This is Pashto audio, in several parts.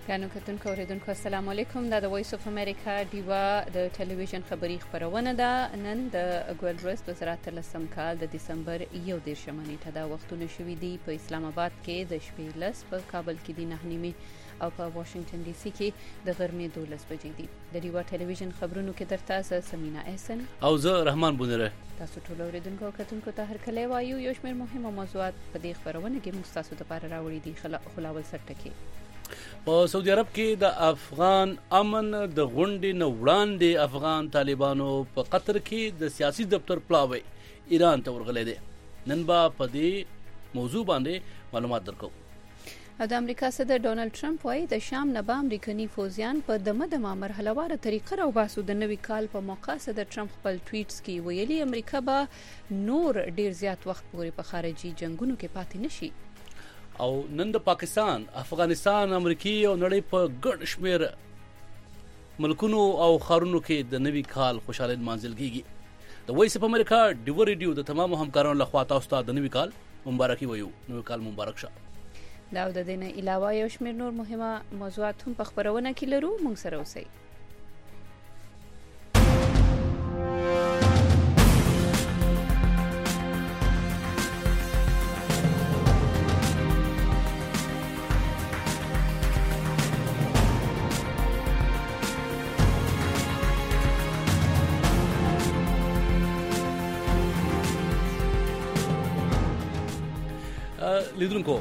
ګرانو کتونکو اوریدونکو السلام علیکم. دا د وایس اف امریکا ډیوا د ټلویزیون خبری خبرونه ده. نن د ګورډرس 2013 کال د دسمبر 1 نیټه دا وختونه شوې دي. په اسلام آباد کې د شپې 10 په کابل کې د 9 او په واشنگټن ډي سي کې د غرمې 12 بجې دي. د ډیوا ټلویزیون خبرونو کې درته سمینا احسن او زه رحمان بونره. تاسو ټول اوریدونکو کتونکو ته هر کله وایو یو شمېر مهمه موضوعات په دې خبرونه کې موږ تاسو لپاره راوړي دي. خلاول سرټکی په سعودي عرب کې د افغان امن د غونډې نه وړاندې افغان طالبانو په قطر کې د سیاسي دفتر پلاوی ایران ته ورغلي دي. نن به په دې موضوع باندې معلومات درکو. د امریکا صدر ډونالد ټرمپ وايي د شام نه به امریکایي فوجیان په دمه مرحله‌واره طریقه راوباسو. د نوي کال په موقع صدر ټرمپ خپل ټویټس کې ویلي امریکا به نور ډیر زیات وخت پورې په خارجي جنگونو کې پاتې نشي. او نن د پاکستان، افغانستان، امریکای او نړۍ په ګډ شمیر ملکونو او خارونو کې د نوي کال خوشاله منځل کیږي. د وایس اف امریکا ډیو ریډیو د تمام همکارانو لخوا تاسو ته د نوي کال مبارکي وایو. نوي کال مبارک شه. دا د دې نه علاوه یو شمیر نور مهمه موضوعات هم په خبرونه کې لرو. موږ سره اوسئ. لیدونکو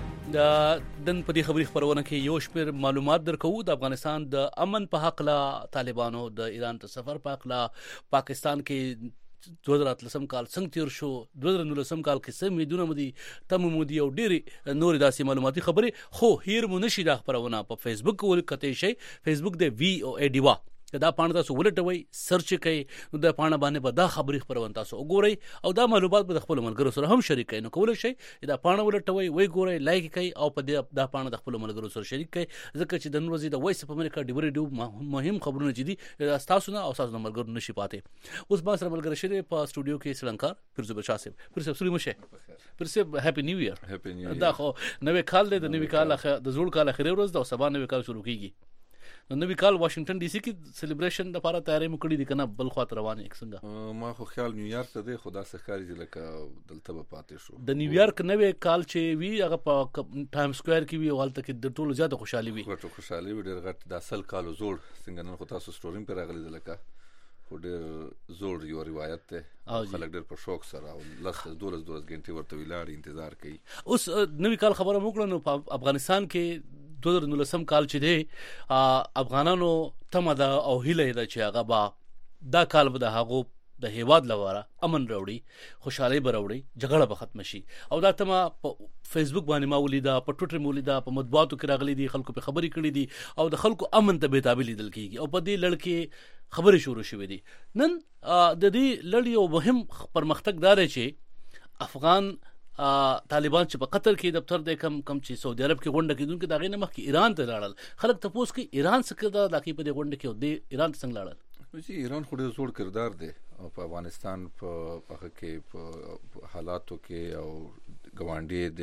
دن په دې خبري خبرونه کې یو شمېر معلومات درکو. د افغانستان د امن په حق لا طالبانو د ایران ته سفر په حق لا پاکستان کې 2013 کال څنګه تیر شو، 2019 کال کې سم میدونه مودي تم مودي او ډېری نور داسې معلوماتي خبري خو هیر مو نشي دا خبرونه په فیسبوک ولکته شي. فیسبوک د وی او ای ډیوا دا پاڼه تاسو ولټوي، سرچ کوي، نو دا پاڼه باندې به دا خبري خبرونه تاسو وګورئ او دا معلومات به خپل ملګرو سره هم شریک کړئ. نو کول شي دا پاڼه ولټوي، وای ګورئ، لایک کوي او په دې دا پاڼه د خپل ملګرو سره شریک کړئ. ځکه چې د نن ورځې د وایس اف امریکا ډیو ریډیو مهم خبرونه جدي تاسو نه او تاسو د ملګرو نشي پاتې. اوس با سره ملګری شری په استودیو کې سلنکار پرزو بشاسب پرسه سوري مشه پرسه هپی نیو ایئر. دا خو نوې کال دی، د نوې کال د زوړ کال اخري ورځ ده او سبا نوې کال شروع کیږي. نو نوی کال واشنگټن ډي سي کې سلیبریشن لپاره تیاری مکړی دي کنه بل خاطر روانه څنګه. ما خو خیال نیویارک ته دی، خدا سخاري چې لکه دلته به پاتې شو. د نیویارک نوی کال چې وی هغه په ټایم سکوير کې وی حالت کې د ټولو زیاته خوشحالي وی. خوشحالي ډېر غټ د اصل کالو زوړ څنګه نن خو تاسو سټوریم پر راغلي د لکه خو ډېر زوړ یو روایت ته خلک ډېر په شوق سره او 12 غنټې ورته ویلار انتظار کوي. اوس نوی کال خبره وکړو نو په افغانستان کې 2019 کال چې دی افغانانو تمه ده او هیله ده چې هغه با دا کال به د هغو د هیواد لپاره امن راوړي، خوشحالي به راوړي، جګړه به ختم شي. او دا تمه په فیسبوک باندې ما ولیدا، په ټویټر مولیدا، په مطبوعاتو کې راغلي دي، خلکو په خبري کړي دي او د خلکو امن ته به تابع لیدل کیږي او په دې لړ کې خبري شروع شوې دي. نن د دې لړ یو مهم پرمختګ دار چې افغان طالبان چې په قطر کې دفتر د کم چې سعودي عرب کې غونډه کیدونکو دا غینه مخ کې ایران ته لاړل. خلک تاسو کې ایران څخه دا لکه په دې غونډه کې د ایران څنګه لاړل. چې ایران خو ډېر زوړ کردار دی او په افغانستان په هغه کې په حالاتو کې او ګوانډي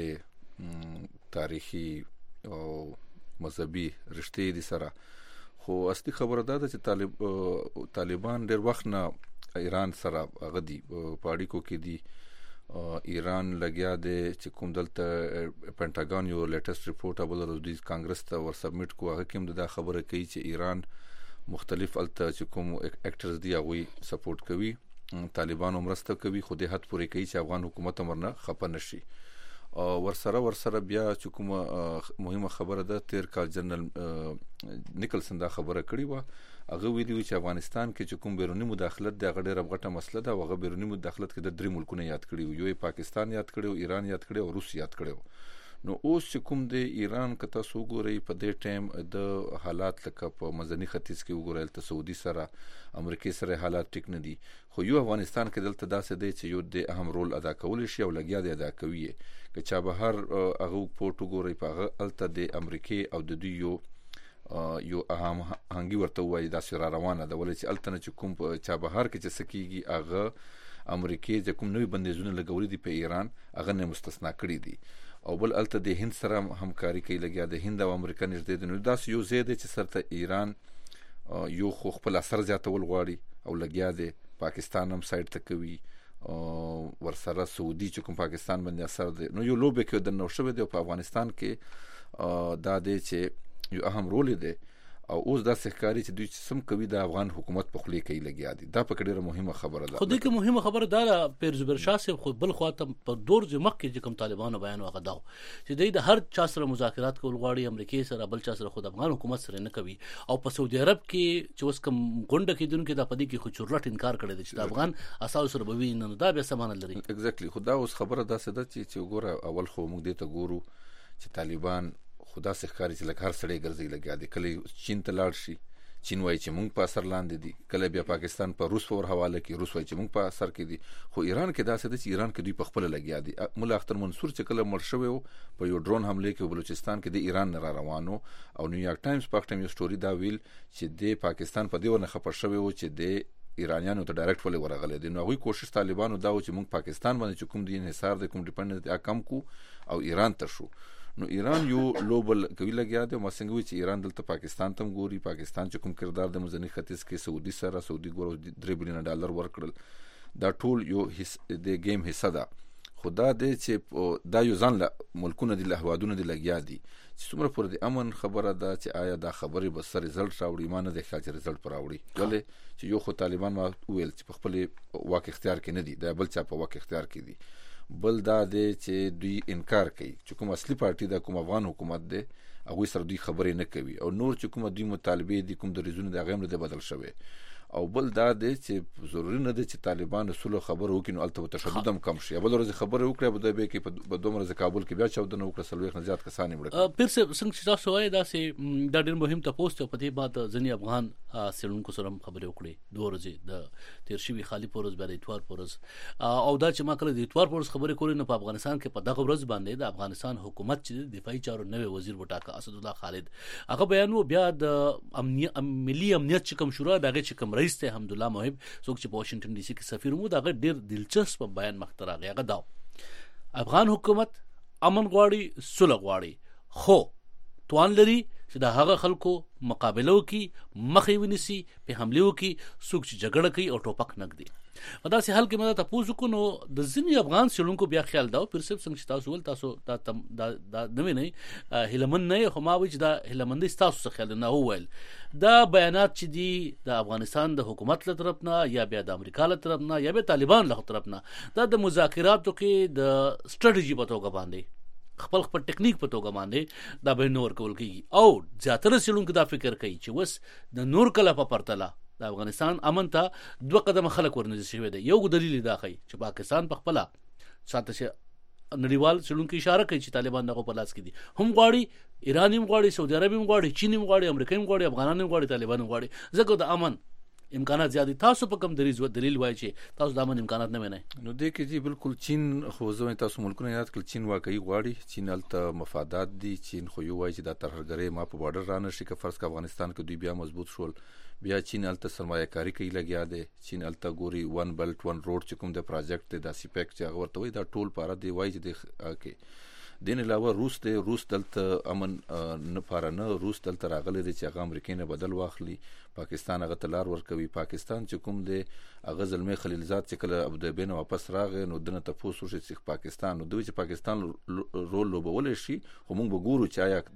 د تاریخي او مذهبي رشتې دي سره. خو اصلي خبره ده چې طالبان ډېر وخت نه ایران سره هغه دي په اړیکو کې دي. ایران لګیا دی چې کوم دلته پینټاګون یو لیټیسټ ریپورت ابل روز کانګرس ته ور سبمیټ کو. هغه کوم دا خبره کوي چې ایران مختلف الته چې کوم اکټرز دی هغه سپورټ کوي، طالبان مرسته کوي، خو دې حد پورې کوي چې افغان حکومت مرنه خپه نشي. ورسره بیا چې کوم مهمه خبره ده، تیر کال جنرال نیکلسن دا خبره کړې و. هغه ویلي چې افغانستان کې چې کوم بیرونی مداخلت د غډېره غټه مسله ده، هغه بیرونی مداخلت کې د درې ملکونو یاد کړي، یو پاکستان یاد کړي، ایران یاد کړي او روس یاد کړي. نو اوس چې کوم د ایران کته سو ګوري په دې ټایم د حالات لکه په مزنی ختیځ کې وګورل ته سعودي سره امریکای سره حالات ټیک نه دي، خو یو افغانستان کې دلته داسې دی چې یو د اهم رول ادا کول شي او لګیا دی ادا کوي. که چا به هر هغه پورټو ګوري په هغه الته د امریکای او د دوی یو اهم هنګي ورته وایي دا سره روانه ده، ولې چې الته چې کوم چا به هر کې چې سکیږي هغه امریکای چې کوم نوې بندیزونه لګولې دي په ایران هغه نه مستثنا کړی دي. او بل الته د هند سره همکاري کوي لګیا د هند او امریکا نږدې دي. نو دا یو زیاده چې سرته ایران یو خو خپل اثر زیاتول غواړي او لګیا دی، پاکستان هم سایډ ته کوي، ورسره سعودي چې کوم پاکستان باندې اثر دی. نو یو لوبه کې د نو شوه دی په افغانستان کې دا دی چې یو اهم رول دی او اوس دا ښکاری چې دوی سم کوي د افغان حکومت په خلی کې لګیا دي. دا په ډیره مهمه خبره ده. خو دې کې مهمه خبره دا پیر زبیر شاه صاحب خو بل خواته په دور ځمک کې چې کوم طالبانو بیان وغداو چې دوی د هر چا سره مذاکرات کول غواړي، امریکای سره بل چا سره، خود افغان حکومت سره نه کوي. او په سعودي عرب کې چې اوس کوم غونډه کېدونکو د پدې کې خو چورلټ انکار کړی دی چې د افغان اساس سره به ویني. دا به سمانه لري. ایگزیکټلی خدا اوس خبره دا څه ده چې ګوره اول خو موږ دې ته ګورو چې طالبان خدا ښکاری چې لکه هر سړی ګرځي لګیا دي. کله چین ته لاړ شي، چین وایي چې موږ په اثر لاندې دي، کله بیا پاکستان په روس ور حواله کوي، روس وایي چې موږ په اثر کې دي. خو ایران کې دا څه ده چې ایران کې دوی په خپل لګیا دي. مولا اختر منصور چې کله مړ شوی په یو ډرون حمله کې بلوچستان کې د ایران نه روانو او نیویارک ټایمز په ټیم یو سټوري دا ویل چې د پاکستان په دیونه خبر شوی و چې د ایرانیانو ته ډایرکټ ولې ورغلي دي. نو هغوی کوشش طالبانو دا و چې موږ پاکستان باندې چې کوم دي انحصار د کوم ډیپندنت کم کو او ایران ته شو. نو ایران یو لوبل کوي لګیا دی. ما څنګه وی چې ایران دلته پاکستان تم ګوري، پاکستان چې کوم کردار د مزنی ختیځ کې سعودي سره سعودي ګورو $3 بلین ورکړل، دا ټول یو د گیم حصہ ده. خدا دې چې دا یو ځان له ملکونه دي له هوادونه دي لګیا دي چې څومره پر د امن خبره ده چې آیا دا خبرې به سره رزلټ راوړي. ما نه د خیال چې رزلټ پر راوړي، ولې چې یو خو طالبان ما ویل چې په خپل واک اختیار کې نه دي، دا بل چا په واک اختیار کې دي. بل دا دی چې دوی انکار کوي چې کوم اصلي پارټي د کوم افغان حکومت دی هغه سره دوی خبرې نه کوي او نور چې کوم دوی مطالبه دي کوم د ریزونو د غیم نه بدل شوی. او بل دا دی چې ضروري نه دی چې طالبان سولو خبر وکړي نو الته تشدد هم کم شي. بل ورځ خبره وکړه به دوی کې په دومره ز کابل کې بیا چاودنه وکړه، سلويخ نه زیات کسان مړه. پیر څنګه چې تاسو وایي دا سي دا ډېر مهم تاسو ته په دې بعد ځنی افغان سړونکو سره خبرې وکړي. دوه ورځې د تیر شوی خالی پورز بیا د اتوار پورز او دا چې ما کله د اتوار پورز خبرې کولې نو په افغانستان کې په دغه ورځ باندې د افغانستان حکومت چې دفاعي چارو نوې وزیر وټاکه اسد الله خالد هغه بیانو بیا د ملي امنیت چې کوم شورا دغه چې کوم رئیس ته حمدالله محب څوک چې په واشنگټن ډي سي کې سفیر مو دا ډېر دلچسپ بیان مخترا غیغه دا افغان حکومت امن غواړي، صلح غواړي، خو توان لري چې د هغه خلکو مقابله وکي، مخې ونیسي، په حمله وکي، څوک چې جګړه کوي او ټوپک نګدي. په داسې حال کې مده تاسو کو نو د ځینې افغان سړونکو بیا خیال دا پر سب څنګه تاسو ول تاسو دا نوې نه هلمن نه خو ما وځ دا هلمندي تاسو څه خیال نه وویل دا بیانات چې دي د افغانستان د حکومت له طرف نه یا بیا د امریکا له طرف نه یا به طالبان له طرف نه دا د مذاکراتو کې د سټریټجی په توګه باندې خپل ټیکنیک په توګه باندې دا به نور کول کیږي او زیاتره سړونکو دا فکر کوي چې وس د نور کله په پرتله د افغانستان امن ته 2 قدمه خلک ورنږدې شوی دی. یو دلیل دا کوي چې پاکستان په خپل ساته چې نړیوال سړونکو اشاره کوي چې طالبان دغه په لاس کې دي، هم غواړي ایران هم غواړي، سعودي عرب هم غواړي، چین هم غواړي، امریکا هم غواړي، افغانان هم غواړي، طالبان هم غواړي. ځکه د امن امکانات زیات دي. تاسو په کوم دلیل وایي چې تاسو د امن امکانات نه وینئ؟ نو دې کې جی بالکل چین خو زه تاسو ملکونه یاد کړل چین واقعي غواړي، چین الته مفادات دي. چین خو یو وایي چې د ترهګرۍ ما په بارډر رانه شي که فرض کا افغانستان کې دوی بیا مضبوط شول، بیا چین الته سرمایه کاری کوي لګیا دی. چین الته ګوري ون بیلټ ون روډ چې کوم د پروجیکټ دی د سیپیک چې هغه ورته وایي دا ټول پاره دی وایي چې د کې دین علاوه روس دلته امن نه پاره نه روس دلته راغلی دی چې هغه امریکای نه بدل واخلي، پاکستان هغه تلار ورکوي. پاکستان چې کوم دی هغه زلمی خلیلزاد چې کله ابوظبي نه واپس راغی نو دنه تاسو شو چې پاکستان نو دوی چې پاکستان رول لوبول شي خو موږ به ګورو چې آیا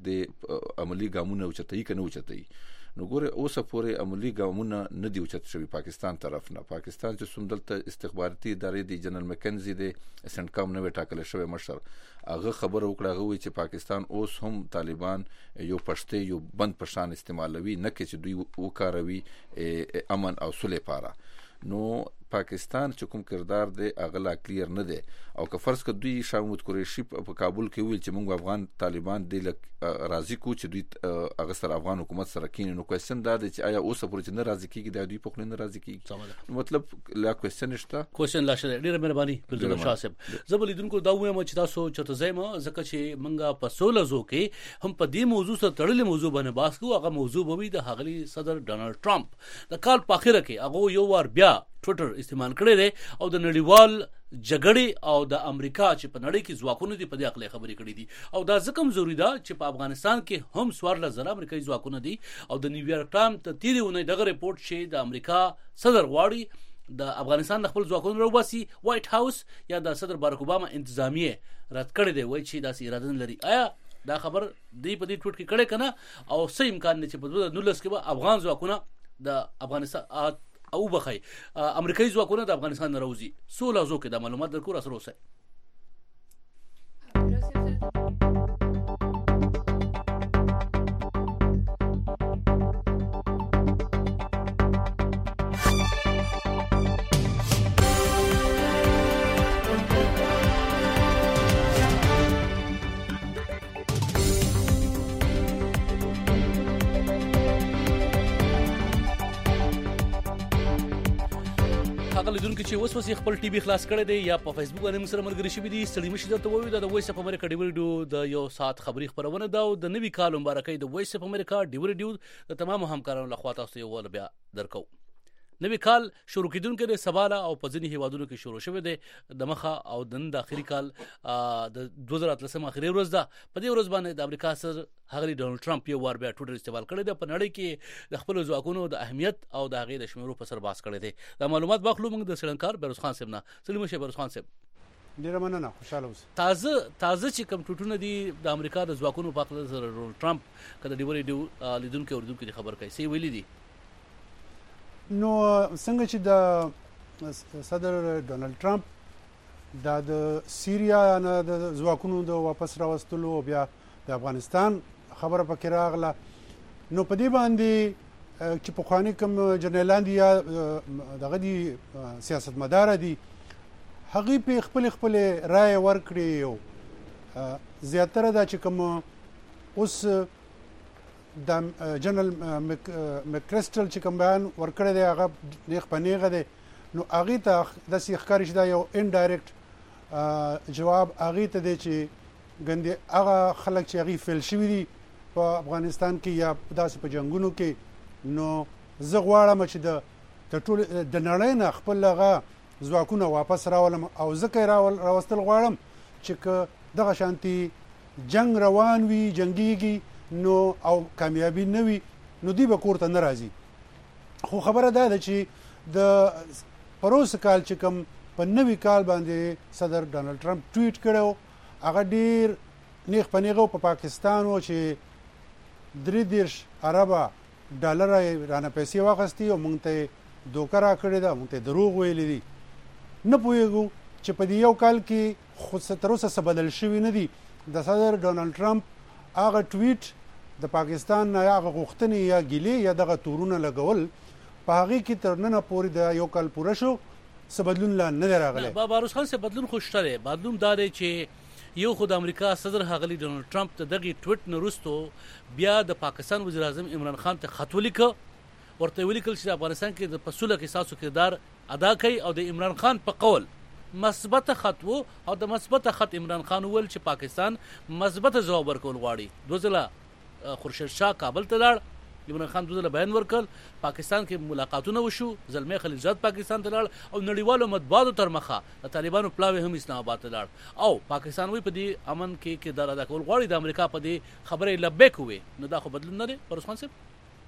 د عملی ګامونه اوچتای کنه اوچتای. نو ګوره اوسه پورې عملی ګامونه نه دی اوچت شوی پاکستان طرف نه. پاکستان چې څوم دلته استخباراتي ادارې دی جنرال مکنزي دی سنټکام نه ټاکل شوی مشر هغه خبر وکړه هغه چې پاکستان اوس هم طالبان یو پښتې یو بند پشان استعمالوي نه کې چې دوی وکاروي امن او صلح لپاره. نو پاکستان چې کوم کردار دی هغه لا کلیر نه دی او که فرض کړه دوی شاه محمود قریشي په کابل کې ویل چې موږ افغان طالبان دی راضي کو چې دوی هغه سره افغان حکومت سره کینې نو کوېشن دا دی چې آیا اوس پورې چې نه راضي کیږي دا دوی په خپل نه راضي کیږي نو مطلب لا کوېشن نشته کوېشن لا شته. ډیره مهرباني پر شاه صاحب زبل دونکو دا وایم چې تاسو چرته زما ځکه چې منګه په 16 زو کې هم په دې موضوع سره تړلې موضوع باندې بحث کوو. هغه موضوع به وي د هغلی صدر ډونالد ټرمپ د کال په اخره کې هغه یو ور بیا ټویټر استعمال کړی دی او د نړیوال جګړې او د امریکا چې په نړۍ کې ځواکونه دي په دې اړه خبرې کړې دي او دا ځکه هم ضروری ده چې په افغانستان کې هم 14,000 امریکایي ځواکونه دي او د نیویارک ټایمز ته تیری ونې دغه ریپورت چې د امریکا صدر غواړي د افغانستان د خپل ځواکونو راوباسي وایټ هاوس یا د صدر بارک اوباما انتظامیه رد کړی دی وایي چې داسې اراده نه لري. آیا دا خبر دی په دې ټوټ کې کړي کنه او څه امکان نه چې په 2019 کې به افغان ځواکونه د افغانستان او بخای امریکایي ځواکونه د افغانستان نه راوځي؟ سو لازو کې د معلومات درکو را سره اوسه. لیدونکو چې اوس خپل ټي وي خلاص کړی دی یا په فیسبوک باندې موږ سره ملګري شوي دي ستړي مشي درته وایو د وایس اف امریکا ډیو ریډیو د یو ساعت خبري خبرونه ده او د نوي کال مبارکي د وایس اف امریکا ډیو ریډیو د تمام همکارانو لخوا تاسو یو ول بیا درکو. نوي کال شروع کیدونکو د سباله او په ځینې هیوادونو کې شروع شوه دی د مخه او د اخري کال د 2013 اخري ورځ ده. په دې ورځ باندې د امریکا صدر هغه ډونالد ټرمپ یو وار بیا ټوټر استعمال کړی دی په نړۍ کې د خپل ځواکونو د اهمیت او د هغه د شمیرو په سر باس کړی دی. دا معلومات باخلو موږ د سړنکار بیروز خان صاحب نه. سلیم شه بیروز خان صاحب ډیر مننه خوشاله اوسئ. تازه چې کوم ټوټونه دي د امریکا د ځواکونو په اړه سره ډونالد ټرمپ کله ډیو ریډیو لیدونکو اوردونکو د خبر کوي سی ویلي دي. نو څنګه چې د صدر ډونالد ټرمپ د سیریا نه د ځواکونو د واپس راوستلو بیا د افغانستان خبره پکې راغله نو په دې باندې چې په خواني کوم جنرالان دي یا دغه دي سیاستمدار دي هغه په خپل رائے ورکړي او زیاتره دا چې کوم اوس د جنرال مکرسټل چې کوم بیان ورکړی دی هغه نیغ په نیغه دی نو هغې ته داسې ښکاري چې دا یو انډایرکټ جواب هغې ته دی چې ګندې هغه خلک چې هغې فیل شوي دي په افغانستان کې یا داسې په جنګونو کې نو زه غواړم چې د ټول د نړۍ نه خپل هغه ځواکونه واپس راولم او ځکه یې راوستل غواړم چې که دغه شانتي جنګ روان وي جنګیږي نو او کامیابی نه وي نو دی به کور ته نه راځي. خو خبره دا ده چې د پروس کال چې کوم په نوي کال باندې صدر ډونالد ټرمپ ټویټ کړو هغه ډیر نیغ په نیغه په پاکستان و چې 33 اربه ډالر رانه پیسې واخستي او مونږ ته دوکه را کړې ده مونږ ته دروغ ویلي دي نه پوهیږو چې په دې یو کال کې خو تر اوسه څه بدل شوي نه دي. د صدر ډونالد ټرمپ هغه ټویټ د پاکستان نه هغه غوښتنې یا ګیلې یا دغه تورونه لګول په هغه کې تر نن پورې د یو کال پوره شو څه بدلون لا نه راغلی. باروز خان څه بدلون خوشته دی بدلون دا دی چې یو خو د امریکا صدر هغلی ډونالد ټرمپ ته دغه ټویټ نه وروستو بیا د پاکستان وزیر اعظم عمران خان ته خط ولیکه ورته ولیکل چې افغانستان کې د پسوله کې ساسو کردار ادا کوي او د عمران خان په قول مثبت خط وو او د مثبت خط عمران خان ول چې پاکستان مثبت جواب ورکول غواړي. دوزله خورشید شاه کابل ته لاړ عمران خان دوزله بیان ورکړ پاکستان کې ملاقاتونه وشو زلمی خلیلزاد پاکستان ته لاړ او نړیوالو مطبوعاتو تر مخه د طالبانو پلاوی هم اسلام آباد ته لاړ او پاکستان وی په دې امن کې کردار ادا کول غواړي د امریکا په دې خبرې لبیک وي نو دا خو بدلون نه دی. پروس خان صاحب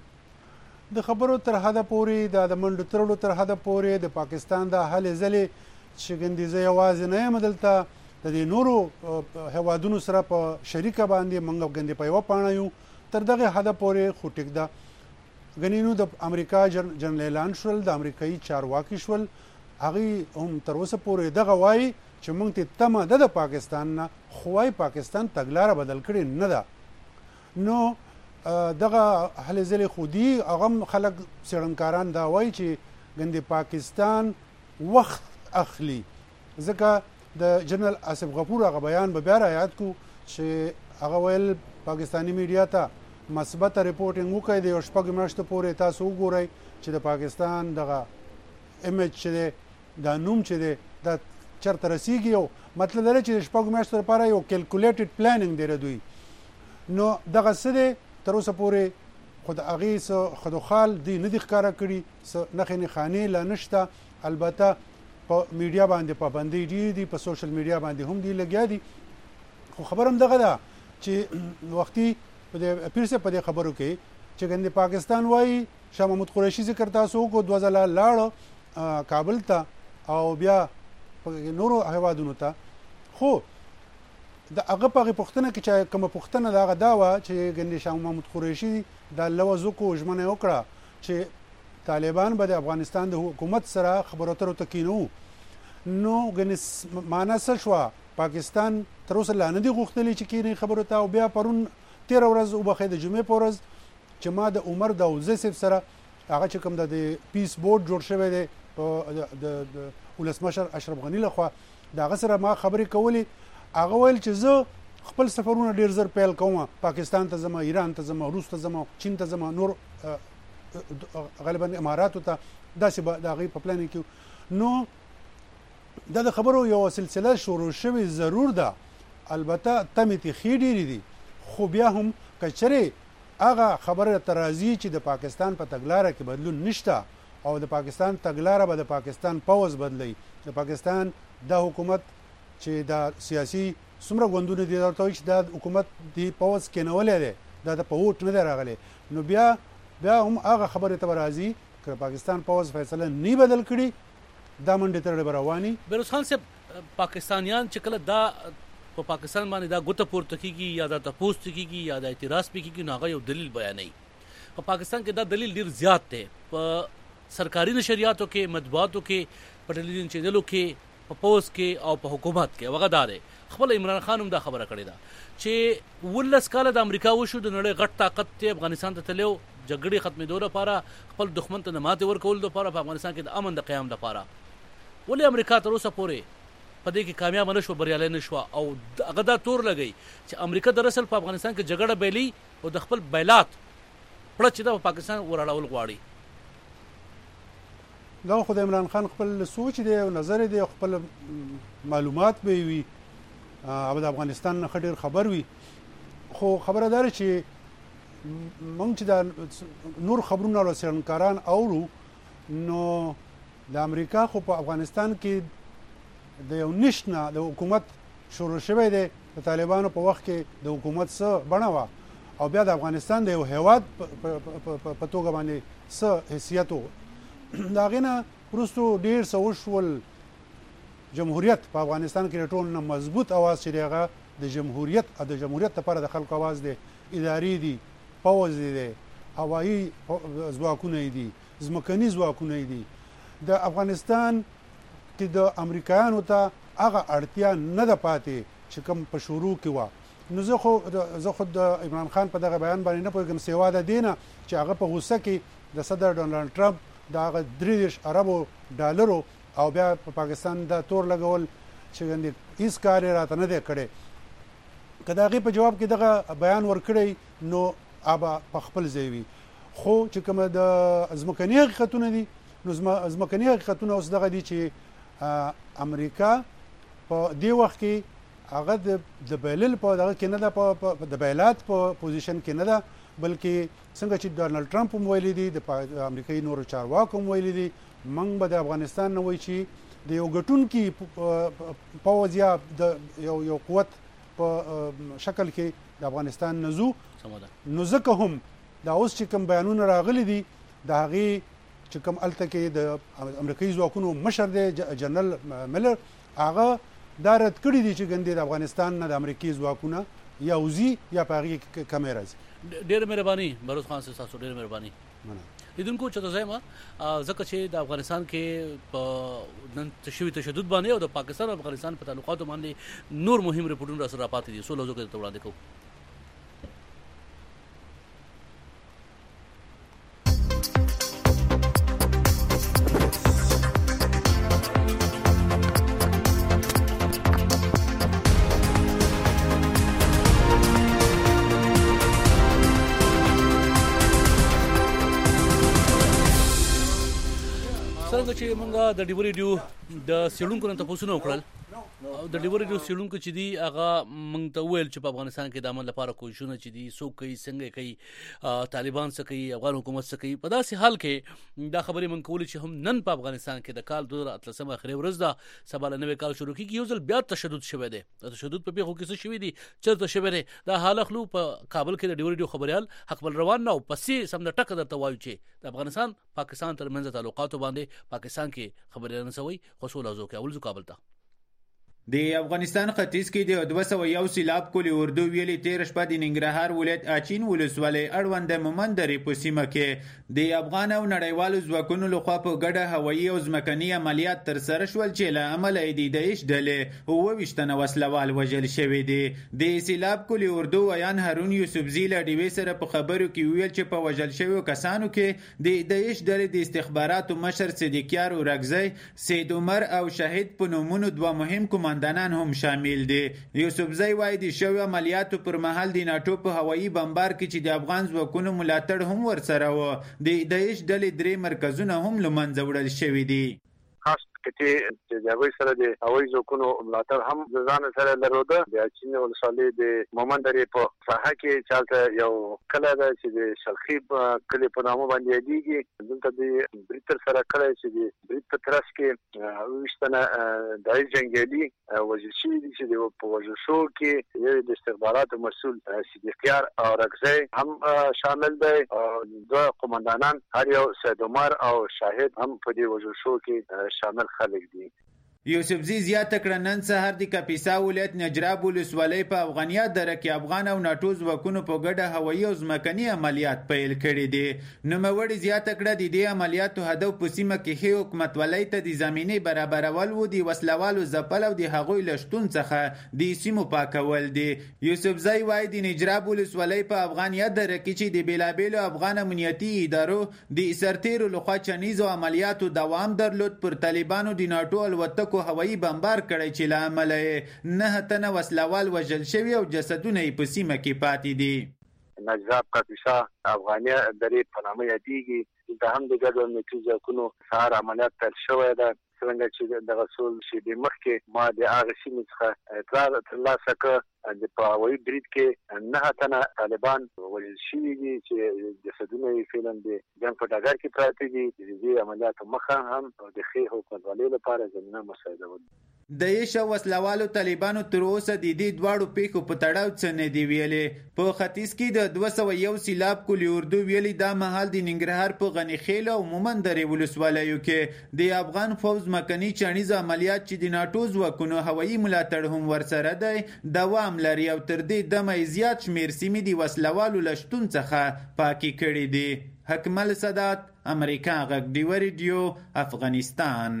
د خبرو تر حده پورې د منډو ترلو تر حده پورې د پاکستان د حل ځلې چې ګندیزه یوازې نه یم دلته د دې نورو هوادونو سره په شریکه باندې منګ ګندې په یو پاڼه یو تر دغه حده پورې خو ټیک ده غنینو د امریکا جنرالان شول د امریکایي چارواکي شول هغه هم تر اوسه پورې دغه وایي چې موږ ته تمه د پاکستان نه خوای پاکستان تګلاره بدل کړي نه ده. نو دغه حل ځلې خودي هغه خلک سړنکاران دا وایي چې ګندې پاکستان وخت اخلي ځکه د جنرال آصف غفور هغه بیان به بیا یاد کو چې هغه ویل پاکستانی میډیا ته مثبت ریپورټینګ وکړي د شپږ میاشتو پورې تاسو وګورئ چې د پاکستان دغه ایمیج چې د نوم چې د چرته رسیږي او مطلب دا چې شپږ میاشتو لپاره یو کیلکولیټډ پلانینګ دی دوی نو دغه څه تر اوسه پورې خود هغه څه خدوخال دی نه د ښکارا کړي نه خني خاني لا نشته. البته په میډیا باندې پابندي دي په سوشل میډیا باندې هم دی لګیا دي خو خبرم دغه ده چې وختي په پیر سے په خبرو کې چې ګنده پاکستان وایي شاه محمود قریشي ذکر تاسو کو 2000 لاړ کابل ته او بیا نورو هوادونو ته خو د هغه په پښتنه کې چې کوم پښتنه دغه داوا چې ګنده شاه محمود قریشي د لوزو کو ژمنه وکړه چې طالبان به د افغانستان د حکومت سره خبرو اترو تکینو نو ګنې معنا څه شو پاکستان تر اوسه لا نه دی غوښتلی چې کینې خبرو ته او بیا پرون 13 ورځ وبخې د جمعې په ورځ چې ما د عمر د اوزیف سره هغه چې کوم د پیس بورډ جوړ شوی دی د ولسمشر اشرف غنی لخوا دا سره ما خبرې کولې هغه ویل چې زه خپل سفرونه ډیر زر پیل کوم پاکستان ته ځم ایران ته ځم روس ته ځم چین ته ځم نور غالبا اماراتو ته داسې به د هغې په پلان کې نو دا د خبرو یو سلسله شروع شوی ضرور ده البته تمې تخې ډېرې دي خو بیا هم که چېرې هغه خبره ته راځي چې د پاکستان په تګلاره کې بدلون نشته او د پاکستان تګلاره به د پاکستان پوځ بدلی د پاکستان د حکومت چې د سیاسي څومره ګوندونه دي درته چې د حکومت دی پوځ کېنولې ده دا په ووټ نه دی راغلی نو بیا هم هغه خبره ته راځي چې پاکستان پوځ فیصله نه بدل کړي دا منډه تر رواني بیروز خان صاحب پاکستانیان چې کله دا په پاکستان باندې دا ګوته پورته کیږي یا دا تپوس کیږي یا دا اعتراض کیږي نو هغه یو دلیل بیانوي په پاکستان کې دا دلیل ډیر زیات دی په سرکاري نشریاتو کې مطبوعاتو کې په ټلویزیون چینلو کې په پوز کې او په حکومت کې وغه دار خپل عمران خان هم دا خبره کړې ده چې ولس کاله د امریکا وشو د نړۍ غټ طاقت ته افغانستان ته تلو جګړې ختمېدو لپاره خپل دښمن ته ماته ورکول لپاره په افغانستان کې د امن د قیام لپاره ولې امریکا تر اوسه پورې په دې کې کامیاب نشو بریالي نشو او هغه دا تور لګي چې امریکا در اصل په افغانستان کې جګړه بیلی او د خپل بیلات پړه چې د پاکستان وراړول غواړي دا خو د عمران خان خپل سوچ دی او نظر دی خپل معلومات به وي او د افغانستان نه ډېر خبر وي خو خبردار چې مونږ چې د نور خبرونه له سرنکاران اورو نو د امریکا خو په افغانستان کې د یو نشنه د حکومت شروع شوی دی د طالبانو په وخت کې د حکومت څه بڼه وه او بیا د افغانستان د یو هیواد په توګه باندې څه حیثیت و د هغې نه وروستو ډېر څه وشول جمهوریت په افغانستان کې د ټول نه مضبوط اواز چې دی هغه د جمهوریت لپاره د خلکو اواز دی اداري دي پوځ دی هوایي ځواکونه دي ځمکني ځواکونه دي د افغانستان چې د امریکایانو ته هغه اړتیا نه ده پاتې چې کوم په شروع کې وه نو زه خو د عمران خان په دغه بیان باندې نه پوهېږم سوا د دې نه چې هغه په غوسه کې د صدر ډونالډ ټرمپ د هغه 33 اربو ډالرو او بیا په پاکستان د تور لګول چې ګندې هیڅ کار یې راته نه دی کړی که د هغې په جواب کې دغه بیان ورکړی نو ابا په خپل ځای وي خو چې کومه د ځمکني حقیقتونه دي نو ځمکني حقیقتونه اوس دغه دي چې امریکا په دې وخت کې هغه د بیلل په دغه کې نه ده د بیلات په پوزیشن کې نه ده بلکې څنګه چې ډونالډ ټرمپ هم ویلي دي د امریکایي نورو چارواکو هم ویلي دي موږ به د افغانستان نه وایي چې د یو ګټونکي پوځ یا د یو قوت په شکل کې د افغانستان نه ځو نو ځکه هم دا اوس چې کوم بیانونه راغلي دي د هغې چې کوم هلته کې د امریکایي ځواکونو مشر دی جنرال ملر هغه دا رد کړي دي چې ګندې د افغانستان نه د امریکایي ځواکونه یا وځي یا په هغې کې کمې راځي ډېره مهرباني بیروز خان صاحب تاسو ډېره مهرباني لیدونکو چې تاسو یې ځکه چې د افغانستان کې په نن تشوي تشدد باندې او د پاکستان او افغانستان په تعلقاتو باندې نور مهم ریپورټونه را سره پاتې دي سو لوزو کې ته وړاندې کوو څنګه چې موږ د ډیو ریډیو د سیړونکو نن تاسو نو کړل د ډیور ریډیو سیډونکو چې دی هغه مونږ ته ویل چې په افغانستان کې د امن لپاره کوششونه چې دي څوک کوي څنګه کوي طالبان څه کوي افغان حکومت څه کوي په داسې حال کې دا خبرې مونږ کولې چې هم نن په افغانستان کې د کال 2013 اخري ورځ ده سبا له نوې کال شروع کیږي یو ځل بیا تشدد شوی دی تشدد په پیښو کې څه شوی دي چرته شوی دی دا حال خلو په کابل کې د ډیور ریډیو خبريال حق بل روان نه او پسې سم د ټک درته وایو چې د افغانستان پاکستان ترمنځ تعلقاتو باندې پاکستان کې خبريال نه سوي خصوصا زو کې اول زو کابل ته د افغانستان ختیځ کې د 201 سیلاب کلی اردو ویلي تیر شپه د ننګرهار ولایت اچین ولسوالۍ اړوند مومندرې په سیمه کې د افغان او نړیوالو ځواکونو لخوا په ګډه هوایي او ځمکني عملیات ترسره شول چې له امله د داعش ډلې 28 تنه وسلوال وژل شوي دي د سیلاب کلی اردو ویان هارون یوسفزي له ډیوې سره په خبرو کې ویل چې په وژل شویو کسانو کې د داعش ډلې د استخباراتو مشر صدیقیار اورګزی سید عمر او شهید په نومونو دوه مهم کمانډانان هم شامل دي یوسفزی وایي د شویو عملیاتو پر مهال د ناتو په هوایي بمبار کې چې د افغان ځواکونو ملاتړ هم ورسره و د داعش ډلې 3 مرکزونه هم له منځه وړل شوي دي خاص چې د هغوی سره د هوایي ځواکونو ملاتړ هم ځان سره لرلوده د چین ولسوالۍ د مومندرې په ساحه کې چالت یو کله ده چې د شلخیب کلی په نامه باندې یادېږي دلته د بریتر سره کله چې د بریت په ترڅ کې ویشتنه داعش جنګیالي وژل شوي دي چې په وژل شو کې یو د استخباراتو مسؤل صدیقیار اورګزی هم شامل دی دوه قومندانان هر یو سید عمر او شاهد هم په دې وژل شو کې شامل خلک دي یوسفزي زیاته کړه نن سهار د کاپیسا ولایت نجراب ولسوالۍ په افغانیا دره کې افغان او ناتو ځواکونو په ګډه هوایي او ځمکني عملیات پیل کړي دي نوموړي زیاته کړه د دې عملیاتو هدف په سیمه کې هي حکومت ولایت د زمینه برابرول و دي وسلوالو ځپل او د هغوی لشتون څخه د سیمو پاکول دي یوسفزي وایي د نجراب ولسوالۍ په افغانیا دره کې چې د بیلابیلو افغان امنیتي ادارو د سرتیرو لخوا چنیزو عملیاتو دوام درلود پر طالبانو د ناتو الوتکو هوایي بمبار کړی چې له امله 9 تنه وسلوال وژل شوي او جسدونه یې په سیمه کې پاتې دي نجراب کاپیسا افغانیا درې په نامه یادېږي د هم د ګډو امنیتي ځواکونو سهار عملیات پیل شوی ده څنګه چې د رسول شیبې مخکې ما د هغه سیمې څخه اطلاع ترلاسه کړه د په هوایي برید کې 9 تنه طالبان وژل شوي دي چې جسدونه یې فعلا د جنګ په ډګر کې پراته دي د دې عملیاتو مخه هم د ښې حکومتولۍ لپاره زمینه مساعدول د یې وسلوالو طالبانو تر اوسه د دې دواړو پیښو په تړاو څه نه دی ویلي په ختیځ کې د 201 سیلاب کلی اردو ویلي دا مهال د ننګرهار په غنی خیل او مومندرې ولسوالیو کې د افغان فوز مکني چانیز عملیات چې د ناتو ځواکونو هوایي ملاتړ هم ورسره دی دوام لري او تر دې دمه زیات شمیر سیمې د وسلوالو لشتون څخه پاکي کړي دي حکمل سادات امریکا غږ ډیور ریډیو افغانستان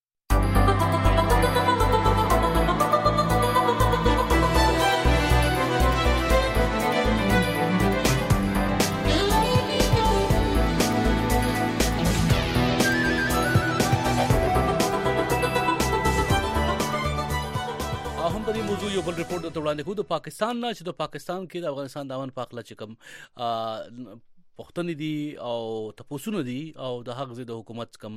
موضوع یو بل ریپورت ته وړاندې کوو د پاکستان نه چې د پاکستان کې د افغانستان د امن په اړه چې کوم پښتنې دي او تاسو دي او د حق ضد حکومت کوم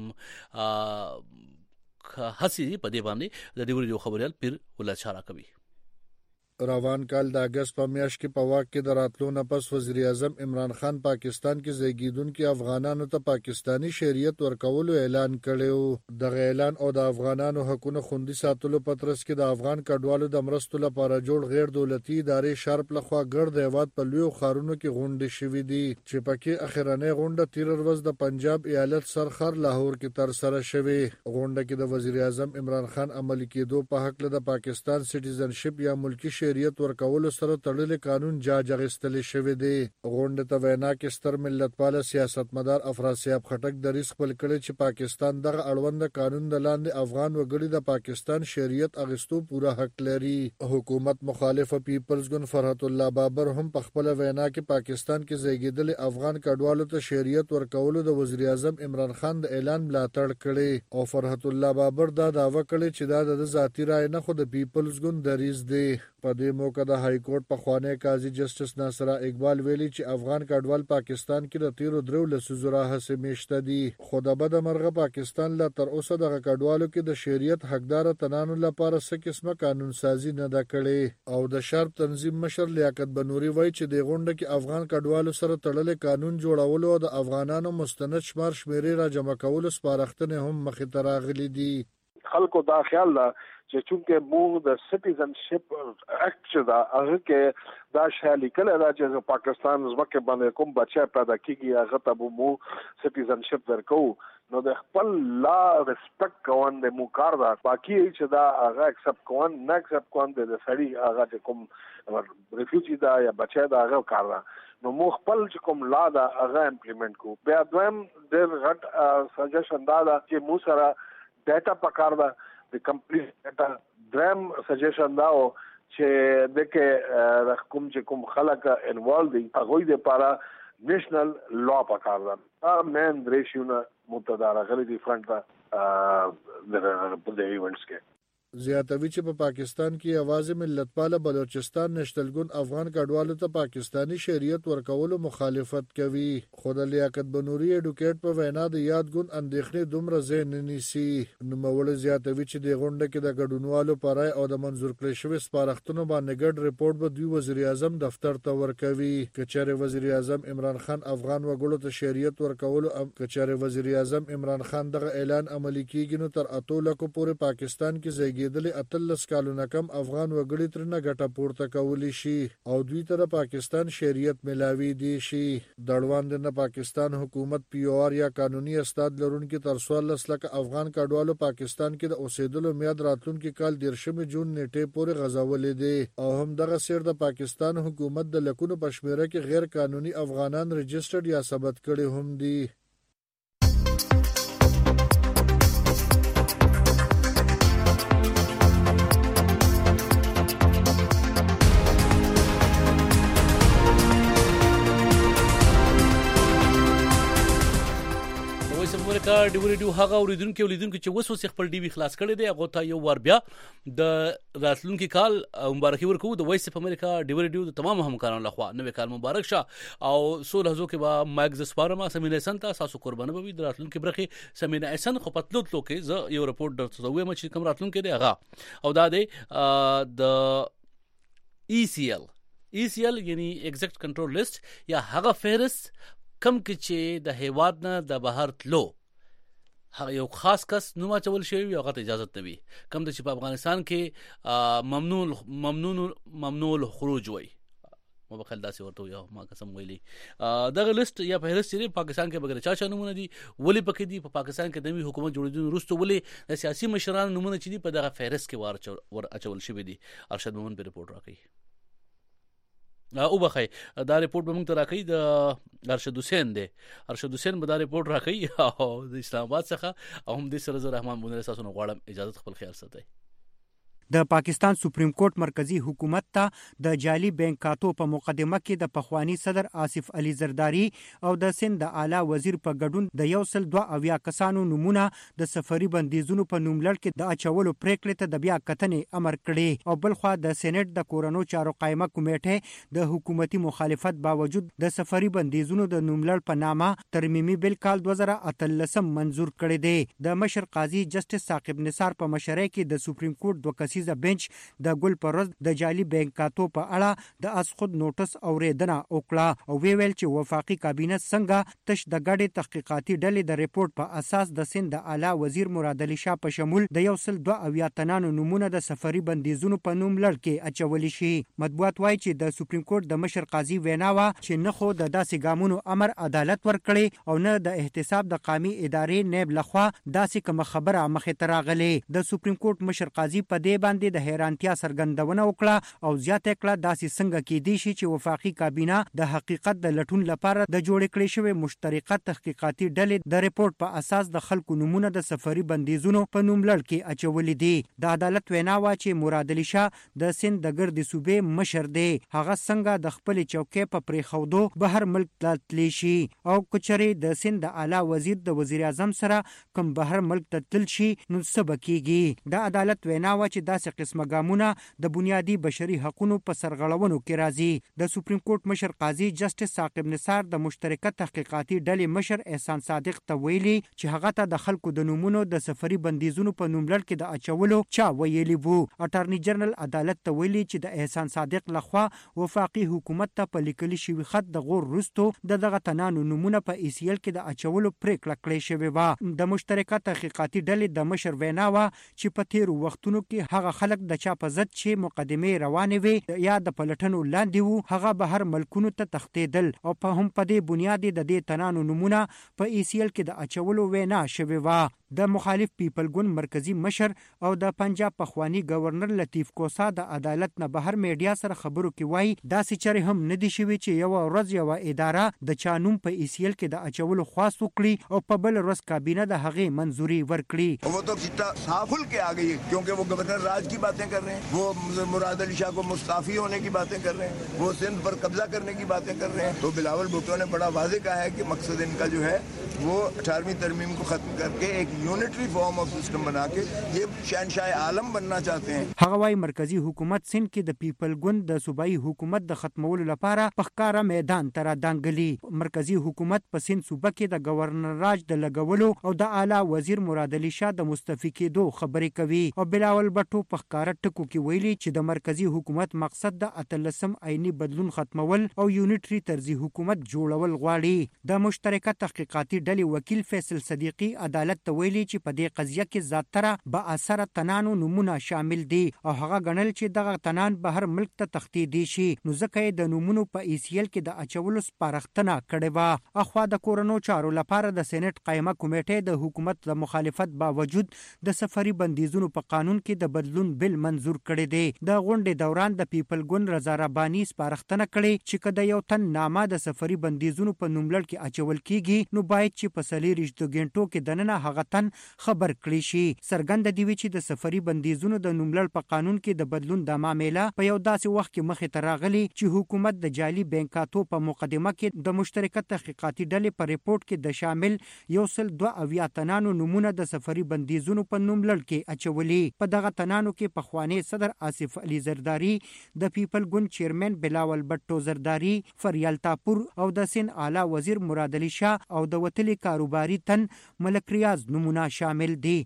هڅې په دې باندې د دې خبريال پیر ولادت شارا کوي روان کال د اگست په میاشت کې په واک کې د راتلو نه پس وزیر اعظم عمران خان پاکستان کې زیږیدونکو افغانانو ته پاکستانی شریعت ورکولو اعلان کړو د اعلان او د افغانانو حقوقو خوندي ساتلو پترس کې د افغان کډوالو د مرستو لپاره جوړ غیر دولتي ادارې شارپ لخوا ګرد هیواد په لوی خارونو کې غونډې شوې دي چې پکې اخرنۍ غونډه 13 ورځ د پنجاب ایالت سرخر لاهور کې تر سره شوې غونډه کې د وزیر اعظم عمران خان عملي کېدو په حق له پاکستان سټیزنشپ یا ملکی شریعت ورکولو سره تړلې قانون جاج اخیستل شوی دی غونډه ته وینا کې ستر ملتپال سیاستمدار افراسیاب خټک دریس خپل کړي چې پاکستان دغه اړوند قانون د لاندې افغان وګړي د پاکستان شریعت اغستو پوره حق لري حکومت مخالف پیپلز ګوند فرحت الله بابر هم په خپل وینا کې پاکستان کې زیږیدل افغان کډوالو ته شریعت ورکولو د وزیر اعظم عمران خان د اعلان ملاتړ کړي او فرحت الله بابر دا دعوه کړي چې دا د ذاتی رائے نه خو د پیپلز ګوند دریز دی په دې موقع د های کورټ پخوانی قاضي جسټس ناصر اقبال ویلي چې افغان کډوال پاکستان کې د تیرو درو لسیزو راهیسې میشته دي، خو د بده مرغه پاکستان لا تر اوسه دغه کډوالو کې د شریعت حقدار تنانو لپاره څه قسمه قانون سازي نه ده کړې. او د شرپ تنظیم مشر لیاقت بنوري وایي چې د غونډه کې افغان کډوالو سره تړلې قانون جوړولو او د افغانانو مستند شمیرې را جمع کولو سپارښتنې هم مخې ته راغلي دي. خلکو دا خیال ده چې چونکه موږ د سټیزنشپ اکټ چې دا هغه کې دا شای لیکل دا چې پاکستان زمکه باندې کوم بچا پیدا کیږي هغه ته موږ سټیزنشپ درکو، نو د خپل لا ریسپیکټ کوون د مو کار دا باقي چې دا هغه ایکسپټ کوون نه ایکسپټ کوون د سړی هغه چې کوم ریفیوجی دا یا بچا دا هغه کار دا، نو مو خپل چې کوم لا دا هغه امپلیمنٹ کو. بیا دویم د غټ سجیشن دا چې مو سره ډیټا پکار دا د کمپلیټ ډیټا. دریم سجیشن دا چې دغه کوم چې کوم خلک انوالو دي هغه د لپاره نیشنل لا پکار دا. مین ریشیونه متدارا غلي دي فرنٹ د ایونټس کې زیاتوي چې په پاکستان کې اواز ملتپاله بلوچستان نشتلګون افغان کډوالو ته پاکستانی شریعت ورکولو مخالفت کوي، خو د لیاقت بنوري اډوکیټ په وینا د یادګون اندېښنې دومره ځای نه نیسي. نوموړی زیاتوي چې د غونډه کې د ګډونوالو په رای او د منظور کړی شوي سپارښتنو باندې ګډ ریپورت به دوی وزیر اعظم دفتر ته ورکوي. که چېرې وزیر اعظم عمران خان افغان وګړو ته شریعت ورکولو که چېرې وزیر اعظم عمران خان دغه اعلان عملي کیږي نو تر 8 لکو پورې پاکستان کې زیږي دلی 13 کالونه کم افغان وګړي ترنه ګټه پورته کولی شي او دوی ته د پاکستان شریعت ملاوي دي شي. دړوان د پاکستان حکومت پی او آر یا قانوني استاد لرونکي تر 14 لک افغان کډوالو پاکستان کې د اوسېدلو میاد راتلونکي کال 13 جون نیټه پورې غځولې دي او هم دغه سیر د پاکستان حکومت د لکونو په شمیره کې غیر قانوني افغانان رجسټرډ یا ثبت کړي هم دي. امریکا ډیو ریډیو هغه اوریدونکو چې وسوسه خپل ډي وی خلاص کړي دی هغه ته یو ور بیا د راتلونکي کال مبارکي ورکو د وایس اف امریکا ډیو ریډیو د تمام همکارانو لخوا نوې کال مبارک شه او سول هزو کې با مایک ز سپارما سمینه سنتا تاسو قربانه به د راتلونکي برخه سمینه احسن خو پتلو کې ز یو رپورت درته وایم چې کوم راتلونکي دی هغه او دا دی د ECL یعنی ایگزیکټ کنټرول لیست یا هغه فهرست کم کې چې د هیواد نه د بهر تلو هغه یو خاص کس نوم اچول شوی هغه ته اجازه نه وي کم د چې په افغانستان کې ممنوع الخروج وای مبخل داسې ورته یو ما قسم ویلي دغه لیست یا فهرست چې پاکستان کې بغیر چا نمونه دي ولی پکې دي په پاکستان کې د نوي حکومت جوړېدو وروسته ولی د سیاسي مشرانو نمونه چې دي په دغه فهرست کې ور اچول شوی دي. ارشد مومن په رپورت راکړي او بخای دا ریپورت به موږ ته راکړي د ارشد حسین به دا ریپورت راکړي او د اسلام آباد څخه او هم د سره رحمان مونږ له تاسو نه غواړم اجازه خپل خیال ساتئ. د پاکستان سپریم کورټ مرکزی حکومت ته د جعلي بینکاتو په مقدمه کې د پخوانی صدر آصف علي زرداری او د سند د اعلی وزیر په ګډون د 102 کسانو نمونه د سفري بندیزونو په نوملړ کې د اچولو پریکړې ته د بیا کتنې امر کړي او بلخوا د سېنات د کورونو چارو قائمه کمیټه د حکومتي مخالفت باوجود د سفري بندیزونو د نوملړ په نامه ترمیمي بل کال 2013 منزور کړی دی. د مشر قاضي جسټس ثاقب نثار په مشرۍ کې د سپریم کورټ دوه کسیزه بنچ د ګل پرز د جعلي بینکاتو په اړه د اسخود نوټس اوریدنه وکړه او ویل چې وفاقي کابینه څنګه تش د غړي تحقیقاتي ډلې د ریپورت په اساس د سند د اعلی وزیر مراد علي شاه په شمول د 102 تنانو نمونه د سفري بندیزونو په نوملړ کې اچول شي. مطبوعات وایي چې د سپریم کورټ د مشر قاضي ویناوه چې نه خو د داسې ګامونو امر عدالت ورکړي او نه د احتساب د قامي ادارې نیب لخوا داسې کوم خبره مخې ته راغلې. د سپریم کورټ مشر قاضي په دې باندې د حیرانتیا څرګندونه وکړه او زیاته کړه داسې څنګه کېدی شي چې وفاقي کابینه د حقیقت د لټون لپاره د جوړ کړي شوی مشترکه تحقیقاتي ډلې د ریپورت په اساس د خلکو نمونه د سفري بندیزونو په نوملړ کې اچولې دي. د عدالت وینا وا چې مراد علي شاه د سند د ګردي صوبې مشر دی هغه څنګه د خپل چوکۍ په پریخودو بهر ملک تللی شي او کچري د سند د اعلی وزیر د وزیر اعظم سره کوم بهر ملک تل شي نو سبا کیږي. د عدالت وینا وا چې داسې قسمه ګامونه د بنیادي بشري حقوقو په سرغړونو کې راځي. د سپریم کورټ مشر قاضي جسټس ثاقب نثار د مشترکه تحقیقاتي ډلې مشر احسان صادق ته ویلي چې هغه ته د خلکو د نومونو د سفري بندیزونو په نوملړ کې د اچولو چا ویلي وو. اټارنی جنرال عدالت ته ویلي چې د احسان صادق لخوا وفاقي حکومت ته په لیکلي شوی خط د غور وروستو دغه تنانو نومونه په ECL کې د اچولو پریکړه کړې شوې وه. د مشترکه تحقیقاتي ډلې د مشر وینا وه چې په تیرو وختونو کې هغه خلک د چا په ضد چې مقدمې روانې وي یا د پلټنو لاندې وو هغه بهر ملکونو ته تښتېدل او په هم په دې بنیاد د دې تنانو نومونه په ECL کې د اچولو وینا شوې وه. د مخالف پیپل ګوند مرکزی مشر او د پنجاب پخوانی گورنر لطیف کوسا د عدالت نه بهر میډیا سره خبرو کې وایي داسې چارې هم نه دي شوي چې یو ورځ یو اداره د چانوم په ECL کې د اچولو خواست وکړي او په بل ورځ کابینه د هغې منظوري ورکړي. वो तो चिट्टा साफ खुल के आ गई है क्योंकि वो गवर्नर राज की बातें कर रहे हैं, वो मुराद अली शाह को मुस्ताफी होने की बातें कर रहे हैं, वो सिंध पर कब्जा करने की बातें कर रहे हैं. तो बिलावल भुट्टो ने बड़ा वाज़ेह कहा है कि मकसद इनका जो है वो 18वीं तरमीम को खत्म करके एक यूनिटरी फॉर्म ऑफ सिस्टम बना के ये शहनशाह आलम बनना चाहते हैं. هغه وايي مرکزی حکومت سند کې د پیپل ګوند د صوبایي حکومت د ختمولو لپاره په ښکاره میدان ته رادانګلي. مرکزی حکومت په سند صوبه کې د گورنر راج د لګولو او د اعلی وزیر مراد علي شاه د مستعفي کېدو خبرې کوي او بلاول بټو په ښکاره ټکو کې ویلي چې د مرکزی حکومت مقصد د 18 عیني بدلون ختمول او یونټري طرزي حکومت جوړول غواړي. د مشترکه تحقیقاتي ډلې وکیل فیصل صدیقي عدالت ته ویلي چې په دې قضیه کې زیاتره با اثر تنانو نمونه شامل دي او هغه غنل چې دغه تنان بهر ملک ته تښتېدی شي نو ځکه د نومونو په ECL کې د اچولو سپارښتنه کړې وه. اخوا د کورونو چارو لپاره د سېنات قائمه کمیټې د حکومت د مخالفت باوجود د سفري بندیزونو په قانون کې د بدلون بل منظور کړی دی. د غونډې دوران د پیپل ګوند رضا رباني سپارښتنه کړې چې کله یو تن نامه د سفري بندیزونو په نوملړ کې اچول کیږي نو باید چې په 40 غنټو کې دننه هغه تن خبر کړی شي. سرګند دی چې د سفري بندیزونو د نوملړ په قانون کې د بدلون د معاملې په یو داسې وخت کې مخې ته راغلی چې حکومت د جعلي بانکاتو په مقدمه کې د مشترکه تحقیقاتي ډلې په ریپورت کې د شامل 102 تنانو نمونه د سفري بندیزونو په نوملړ کې اچولي. په دغه تنانو کې پخوانی صدر آصف علي زرداری، د پیپل ګوند چیرمن بلاول بټو زرداری، فریال تاپور او د سین اعلی وزیر مراد علي شاه او د وتلي کاروباري تن ملک ریاض نمونه شامل دي.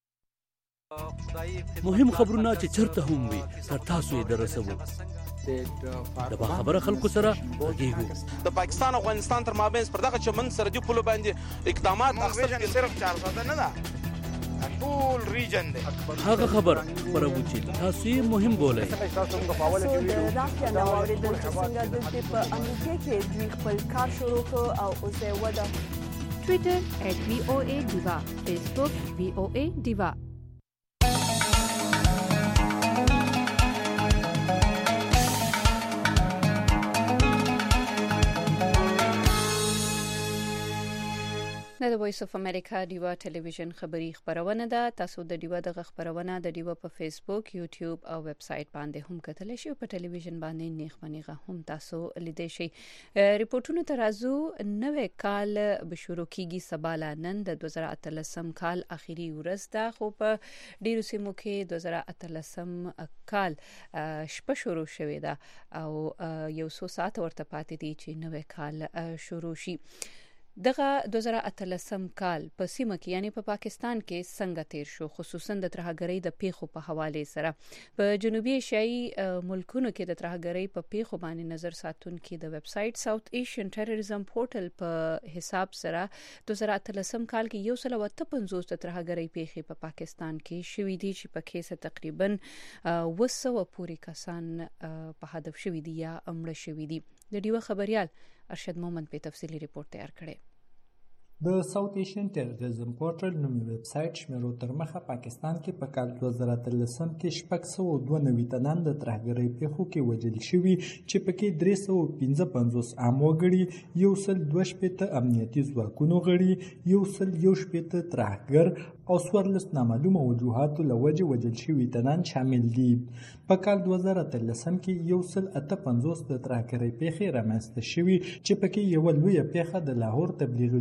مهم خبرونه چې چرته هم وي تر تاسو یې درسوو. د باخبره خلکو سره غږیږو. د پاکستان او افغانستان تر مابین پر دغه چمن سرحدي پولو باندې اقدامات اخیستل صرف 4 ساعته نه ده، ټول ریجن دی. هغه خبر خبرو چې تاسو یې مهم بولئ. د راکیا نو اوریدل چې څنګه د په امریکا کې دوی خپل کار شروع کړ او اوس یې وده. Twitter @VOA Diva، Facebook VOA Diva. د وایس اف امریکا ډیوا ټلویزیون خبری خبرونه ده. تاسو د ډیوا د خبرونه د ډیوا په فیسبوک، یوټیوب او ویب سټ باندې هم کتلی شئ. په ټلویزیون باندې نیغه هم تاسو لیدئ شئ. ریپورتونو ترازو نوې کال به شروع کیږي سباله. نن د 2013 کال اخیری ورځ ده، خو په ډیرو سیمو کې 2013 کال شپه شروع شوې ده او یو څو ساعت ورته پاتې دي چې نوې کال شروع شي. دغه 2013 کال په سیمه کې یعنی په پاکستان کې څنګه تیر شو، خصوصا د ترهګرۍ د پیښو په حواله سره. په جنوبي ایشیايي ملکونو کې د ترهګرۍ په پیښو باندې نظر ساتونکو د ویب سټ ساوث ایشین ټیرریزم پورټل په حساب سره 2013 کال کې 155 د ترهګرۍ پیښې په پاکستان کې شوې دي چې په کې څه تقریبا 200 پورې کسان په هدف شوي دي یا امړ شوي دي. د ډیوه خبريال ارشد مومن په تفصیلی ریپورت تیار کړی. د ساوث ایشین ټیرریزم پورټل نومي ویب سټ شمیرو تر مخه پاکستان کې په کال 2013 کې 692 تنان د ترهګرۍ پیښو کې وژل شوي چې پکې 355 عام وګړي، 122 امنیتي ځواکونو غړي، 118 ترهګر او 14 نامعلومه وجوهاتو له وجې وژل شوي تنان شامل دي. په کال 2013 کې 158 د ترهګرۍ پیښې رامنځته شوي چې پکې یو لویه پیښه د لاهور تبلیغي جومات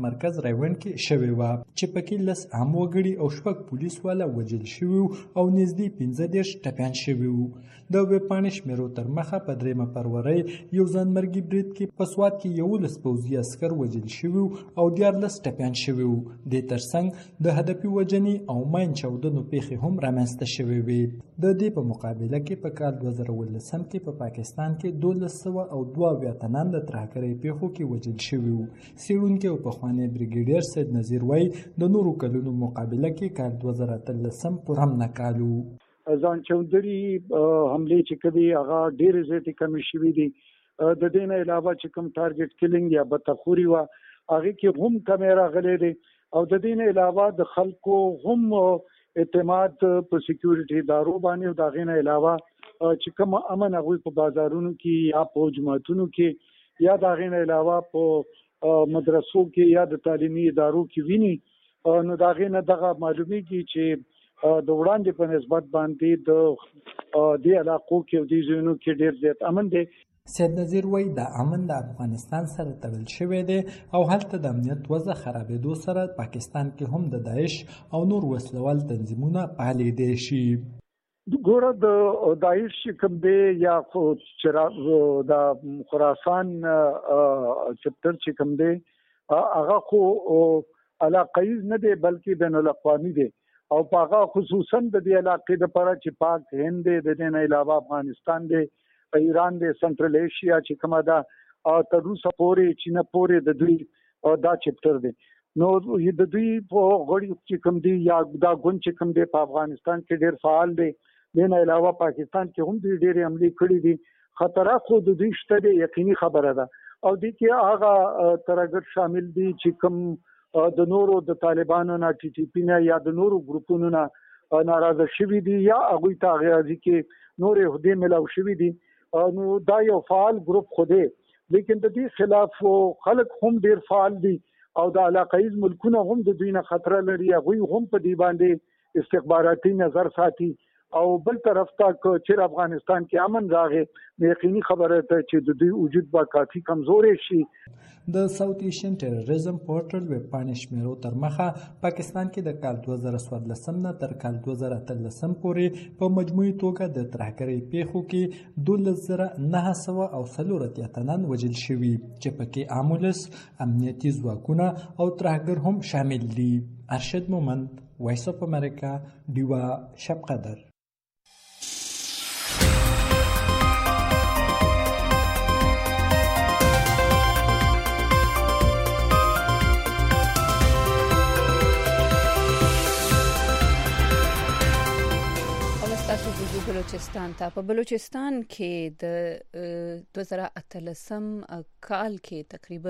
مرکز ریوند کې شوې وه چې پکې 10 عام وګړي او 6 پولیس والا وژل شوي او نږدې 15 ټپیان شوي وو. د ویبپاڼې شمیرو تر مخه په 3 فروری یو ځانمرګي برید کې په سوات کې 11 پوځي عسکر وژل شوي او 14 ټپیان شوي وو. د ترڅنګ د هدفي وژنې او ماین چاودنو پیښې هم رامنځته شوې وې. د دې په مقابله کې په کال 2019 کې په پاکستان کې 1202 تنان د ترهګرۍ پیښو کې وژل شوي وو. څېړونکي او پخوانی بریګیډیر سید نذیر وایي د نورو کلونو مقابله کې کال 2013 پوره هم ناکال و. ځان چوندري حملې چې کوي هغه ډېرې زیاتې کمې شوي دي. د دې نه علاوه چې کوم ټارګټ کلینګ یا بدتخوري وه هغې کې هم کمې راغلی دی او د دې نه علاوه د خلکو هم اعتماد په سکیورټي ادارو باندې او د هغې نه علاوه چې کوم امن هغوی په بازارونو کې یا په جوماتونو کې یا د هغې نه علاوه په مدرسو کې یا د تعلیمي ادارو کې ویني نو د هغې نه دغه معلومیږي چې د وړاندې په نسبت باندې د دې علاقو کې او دې ځایونو کې ډېر زیات امن دی. سید نذیر وایي د امن د افغانستان سره تړل شوی دی او هلته د امنیت وضع خرابېدو سره پاکستان کې هم د داعش او نور وسلوال تنظیمونه فعالېدی شي. ګوره د داعش کوم دی یا د خراسان چپټر چې کوم دی هغه خو علاقایز نه دی بلکې بین الاقوامي دی او په هغه خصوصا د دې علاقې دپاره چې پاک هند دی د دې نه علاوه افغانستان دی ایران دی سنټرل ایشیا چې کومه ده تر روسه پورې چینه پورې د دوی دا چپټر دی. نو د دوی په غړي چې کوم دی یا دا ګوند چې کوم دی په افغانستان کې ډېر فعال دی. دې نه علاوه پاکستان کې هم دوی ډېرې حملې کړي دي. خطرات خو د دوی شته دی یقیني خبره ده او دې کې هغه ترهګر شامل دي چې کوم د نورو د طالبانو نه ټي ټي پی نه یا د نورو ګروپونو نه ناراضه شوي دي یا هغوی ته هغې کې نورې عهدې ملاو شوي دي. نو دا یو فعال ګروپ خو دی لیکن د دې خلاف خلک هم ډېر فعال دي او د علاقایز ملکونه هم د دوی نه خطره لري. هغوی هم په دې باندې استخباراتي نظر ساتي او بل طرف ته چې افغانستان کې امن راغی یقیني خبره ده چې د دوی وجود به کافي کمزورې شي. د ساوت ایشین ټیرریزم پورټل ویبپاڼې شمیرو تر مخه پاکستان کې د کال 2014 نه تر کال 2013 پورې په مجموعي توګه د ترهګرۍ پیښو کې 12904 تنان وژل شوي چې پکې امولس امنیتي ځواکونه او ترهګر هم شامل دي. ارشد مومند، وایس اف امریکا، ډیوا شب قدر. بلوچستان ته په بلوچستان کې د 2013 کال کې تقریبا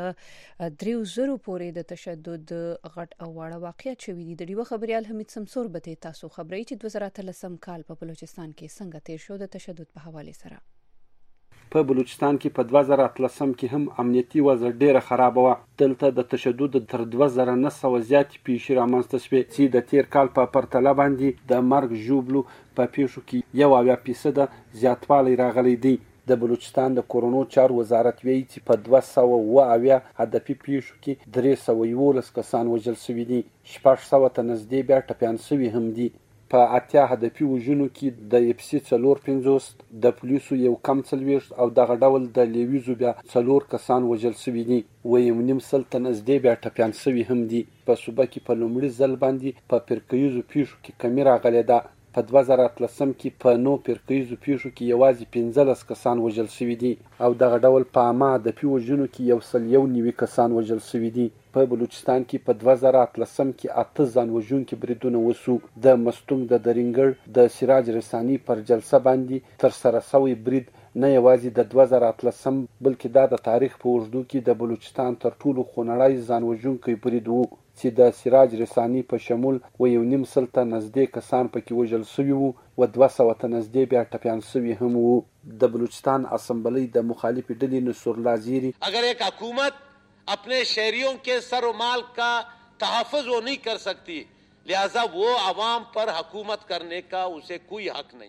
3000 پورې د تشدد غټ او واړه واقعیت شوې دي. د ډیوه خبريال حمید سمسور به تاسو خبري چې 2013 کال په بلوچستان کې څنګه تیر شو د تشدد په حواله سره. په بلوچستان کې په 2013 کې هم امنیتي وضع ډیره خراب و. دلته د تشدد تر 2900 زیات پیښې رامنځته شوې چې د تیر کال په پرتله باندې د مرګ ژوبلو په پیښو کې 1% زیاتوالی راغلی دی. د بلوچستان د کورونو چارو وزارت وایي چې په 270 هدفي پیښو کې 311 کسان وژل شوي دي. 600 ته نږدې بیا ټپیان شوي هم دي. په 80 هدفي وژنو کې د اپسی 450 د پولیسو یو کم 40 او دغه ډول د لیویزو بیا 4 کسان وژل شوي دي. 1.5 ته نږدې بیا ټپیان شوي هم دي. په صوبه کې په لومړي ځل باندې په فرقیزو پیښو کې کمی راغلی ده. په 2013 کې په 9 فرقیزو پیښو کې یوازې 15 کسان وژل شوي دي او دغه ډول په عامه هدفي وژنو کې 190 کسان وژل شوي دي. په بلوچستان کې په 2013 کې 8 ځان وژونکي بریدونه وسو. د مستونګ د درینګړ د سراج رساني پر جلسه باندې تر سره شوی برید نه یوازې د 2013 بلکې دا د تاریخ په اوږدو کې د بلوچستان تر ټولو خونړی ځان وژونکی برید وو چې د سراج رساني په شمول 1.5 ته نږدې کسان پکې وژل شوي وو و 200 ته نږدې بیا ټپیان شوي هم وو. د بلوچستان اسمبلی د مخالفې ډلې نصرالله زیری اگر ایک حکومت अपने शहरियों के सर और माल का तहफ़्फ़ुज़ वो नहीं कर सकती, लिहाजा वो आवाम पर हुकूमत करने का उसे कोई हक नहीं.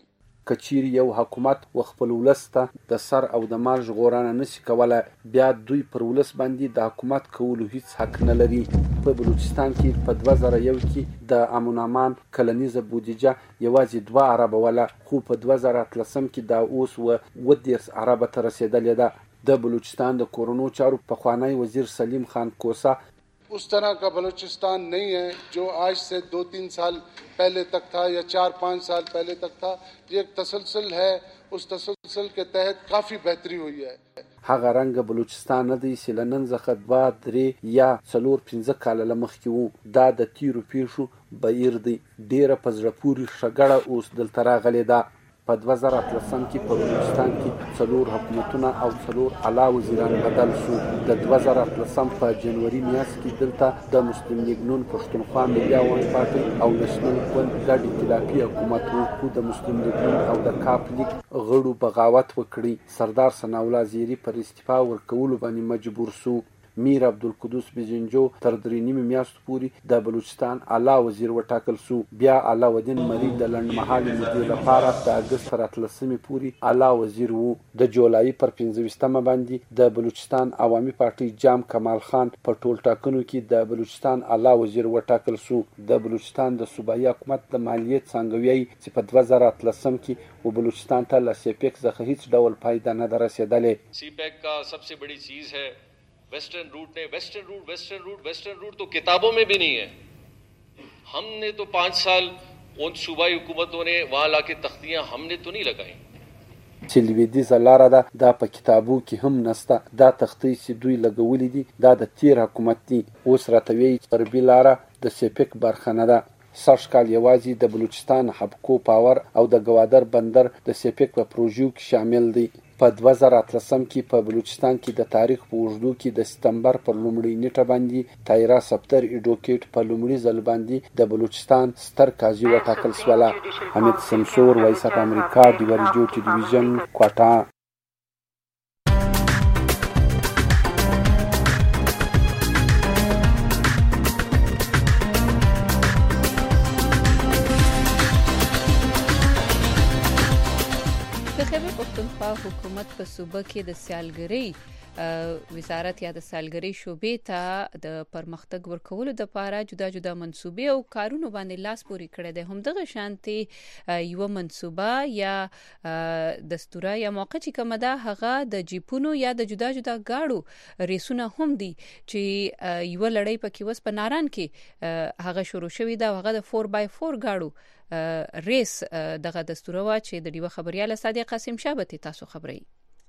کچیر یو حکومت خپل ولس ته د سر او د مال ژغورنه نشي کولای، بیا دوی پر ولس باندې د حکومت کولو هیڅ حق نه لري. په بلوچستان کې په 2001 کې د امن امان کلنیزه بودیجه یوازې 2 اربه ولا، خو په 2013 کې دا اوس 10 اربه ته رسیدلې ده. د بلوچستان د کورونو چارو پخوانی وزیر سلیم خان کوسا उस तरह का बलूचिस्तान नहीं है जो आज से 2-3 साल पहले तक था या 4-5 साल पहले तक था. ये एक तसलसल है, उस तसलसल के तहत काफ़ी बेहतरी हुई है. هغه رنګ بلوچستان نه دی چې لنن څخه 2-3 یا 4-5 کاله مخکې وو. دا د تیرو پیښو بهیر دی. ډیره په زړه پورې شګړه اوس دلته راغلې ده. په 2013 کې په بلوچستان کې 4 حکومتونه او 4 اعلی وزیران بدل شو. د 2013 په جنوري میاشت کې دلته د مسلم لیگ نون پښتونخوا ملي عوام پارټي او نېشنل ګوند ګډ ائتلافي حکومت وو، خو د مسلم لیگ نون او د کاپ لیگ غړو بغاوت وکړي. سردار ثناءالله زیری پر استعفا ورکولو باندې مجبور شو. میر عبدالقدوس بزنجو تر 3 میاشتو پورې د بلوچستان اعلی وزیر وټاکل شو. بیا علاءالدین مري د لنډمهالي مودې لپاره د اګست تر 13 پورې اعلی وزیر وو. د جولای پر 15 باندې د بلوچستان عوامي پارټي جام کمال خان په ټول ټاکنو کې د بلوچستان اعلی وزیر وټاکل شو. د بلوچستان د صوبایي حکومت د مالیې څانګوي چې په 2013 کې و بلوچستان ته له سیپیک څخه هیڅ ډول فائدہ نه رسیدلې. سیپیک کا सबसे बड़ी चीज है वेस्टर्न रूट तो किताबों में भी नहीं है. हमने तो 5 साल उन सूबाई हुकूमतों ने वहाँ लाके तख्तियाँ हमने तो नहीं लगाई. چې لویدیځه لاره ده دا په کتابو کې هم نسته. دا تختې چې دوی لګولې دي دا د تیر حکومت دي. اوس راته وایي غربي لاره د سیپیک برخه نه ده. سږ کال یوازې د بلوچستان حبکو پاور او د ګوادر بندر د سیپیک په پروژو کې شامل دي. په 2013 کې په بلوچستان کې د تاریخ په اوږدو کې د ستمبر پر لومړۍ نیټه باندې تایرا سپتر ایډوکیټ په لومړي ځل باندې د بلوچستان ستر قاضي وټاکل شوله. حمید سمسور، وایس اف امریکا، ډیوه ریډیو ټلویزیون، کوټه. حکومت په صوبه کې د سیالګرۍ وزارت یا د سیالګرۍ شوبې ته د پرمختګ ورکولو د لپاره جدا جدا منصوبې او کارونه باندې لاس پورې کړی دی. همدغه شانتي یو منصوبه یا دستوره یا موقع چې کومه ده هغه د جیپونو یا د جدا جدا گاډو ریسونه هم دي چې یو لړۍ پکې وس په ناران کې هغه شروع شوې ده. هغه د 4x4 گاډو ریس دغه دستوره وا چې د ډیوه خبريال صادق قاسم شابه تاسو خبري.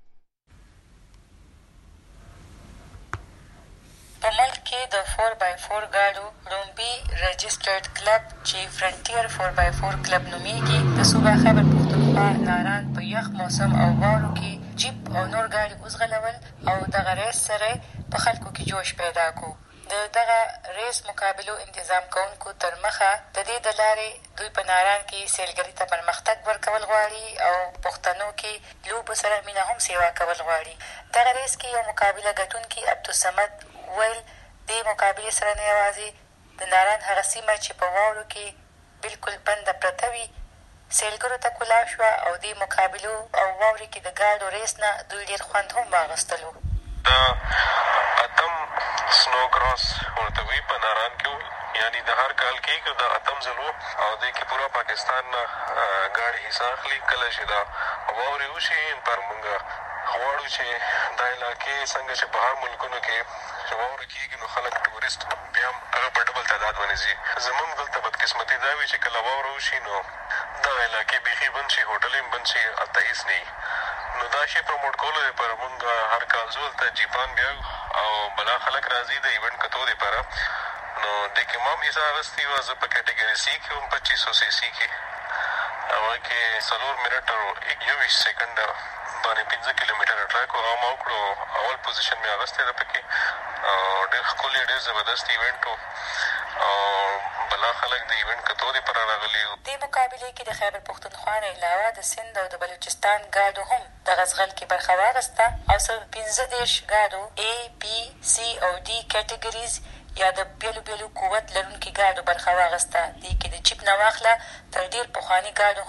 په ملک کې د 4x4 گاډو لومبي رجسټرډ کلب چې فرنټیر 4x4 کلب نومیږي د صوبه خیبر پختونخوا ناران په یخ موسم او واورو کې جیپ او نور گاډي وزغلول او دغه ریس سره په خلکو کې جوش پیدا کو. دغه ریس مقابلو انتظام کوونکو تر مخه د دې د لارې دوی په ناران کې سیلګرۍ ته پرمختګ ورکول غواړي او پښتنو کې لوبو سره مینه هم سیوا کول غواړي. دغه ریس کې یو مقابله ګټونکي عبدالصمد ویل دې مقابلې سره نه یوازې د ناران هغه سیمه چې په واورو کې بالکل بنده پرته وي سیلګرو ته کولا شوه او دې مقابلو او واورې کې د ګاډو ریس نه دوی ډېر خوند هم واخیستلو. اتم سنو کراس ورته وی په ناران کې یعنی د هر کال کې د اتم ځلو او د کې پورا پاکستان نه ګاډي حصہ اخلي. کله چې دا واورې وشي پر موږ غواړو چې دا علاقې څنګه چې بهر ملکونو کې واوره کېږي نو خلک ټورسټ بیا هم هغه په ډبل تعداد باندې ځي. زموږ دلته بدقسمتي دا وي چې کله واوره وشي نو دغه علاقې بیخي بند شي، هوټل هم بند شي، هلته هېڅ نه وي. نو دا شی پروموټ کولو دپاره مونږ هر کال ځو هلته جیپان بیا او بلا خلک راځي د ایونټ کتو دپاره. نو دې کې ما هم حصه اخیستې وه. زه په کیټګري سی کې وم 2500 سی سی کې. هغه کې 4 منټ او 21 سیکنډ باندې 15 کیلومیټره ټریک و. هغه ما وکړو. اول پوزیشن مې اخیستی ده پکې او ډېر ښکلی ډېر زبردست ایونټ و او بلا خلک د ایونټ کتو دپاره راغلي وو. دې مقابلې کې د خیبر پښتونخوا نه علاوه د سند او د بلوچستان ګاډو هم دغه ځغل کې برخه واخیسته او 15 ګاډو A, B, C او D کیټګریز یا د بیلو بیلو قوت لرونکي ګاډو برخه واخیسته. دې کې د جیپ نه واخله تر ډېر پخواني ګاډو هم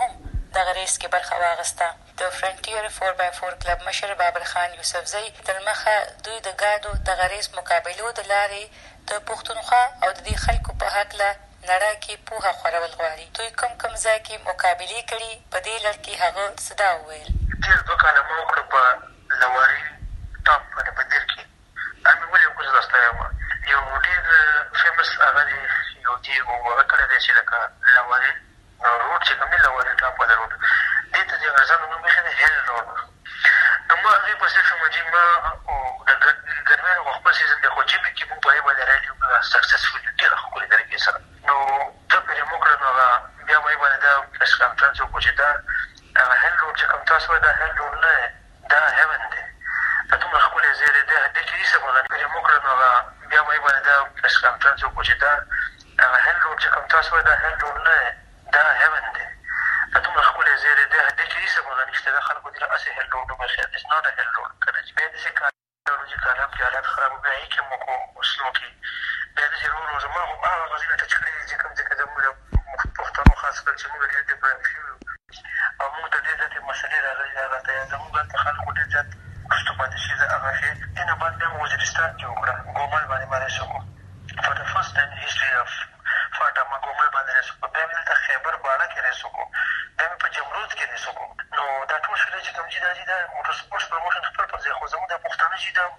دغه ریس کې برخه واخیسته. د فرنټیر 4x4 کلب مشر بابر خان یوسفزی تر مخه دوی د ګاډو دغه ریس مقابلو د لارې د پښتونخوا او د دې خلکو په هکله نړۍ کې پوهه خورول غواړي. دوی کوم ځای کې مقابلې کړي په دې لړ کې هغه څه دا وویل. تېر 2 کاله مو وکړه په لواري ټاپ باندې په دیر کې. همې ولې وکړه زه ستا یم یو ډېر فیمس هغه دی یو دی هغه کړی دی چې لکه لواري روډ چې کوم دی لواري ټاپ والا روډ دې ته د غرزانو نوم ایښی دی هیل روډ. نو ما هغې پسې شوم چې ما د ګرمیانو خو خپل سیزن دی خو جیمې کې مونږ په هغې باندې رایډ یو سکسسفول ډېره ښکلې طریقې سره. نو زه پرې مو کړه نو هغه بیا مې باندې دا پریس کانفرنس وکړو چې دا هغه هیل روډ چې کوم تاسو وایي دا هیل روډ نه دی دا هیون دی. دا دومره ښکلی ځای دی دې کې هېڅ مغه پرې مو کړه نو هغه بیا مې باندې دا پریس کانفرنس وکړو چې دا هغه هیل روډ چې کوم تاسو وایي دا هیل روډ نه دی دا هیون دی. دا دومره ښکلی ځای دی دې کې هېڅ مغه نشته. دا خلکو دې هسې هیل روډ وبخښي اټس ناټ ا هیل روډ که نه چې بیا داسې چې کالم کې حالات خراب وو بیا هغې کې مو کو سلو کې بیا داسې ورو ورو زما خو هغه غزونه ټچ کړي دي چې کوم ځای کې زموږ پښتنو خاص کر چې موږ ډېر ډفرنټ شوي یو او موږ ته ډېر زیاتې مسلې راغلي دي هغه ته زموږ هلته خلکو ډېر زیات وروسته پاتې شي هغه شی. دې نه بعد بیا مو وزیرستان کې وکړه ګومل باندې ما ریس وکړو فار د فرسټ ټایم ان هسټري اف فاټا ما ګومل باندې ریس وکړو. بیا مې دلته خیبر باړه کې ریس وکړو. بیا مې په جمرود کې ریس وکړو. نو دا ټول شی چې کوم چې دا دي دا موټر سپورټس پروموشن خپل پر ځای خو زموږ د پښتانه چې دا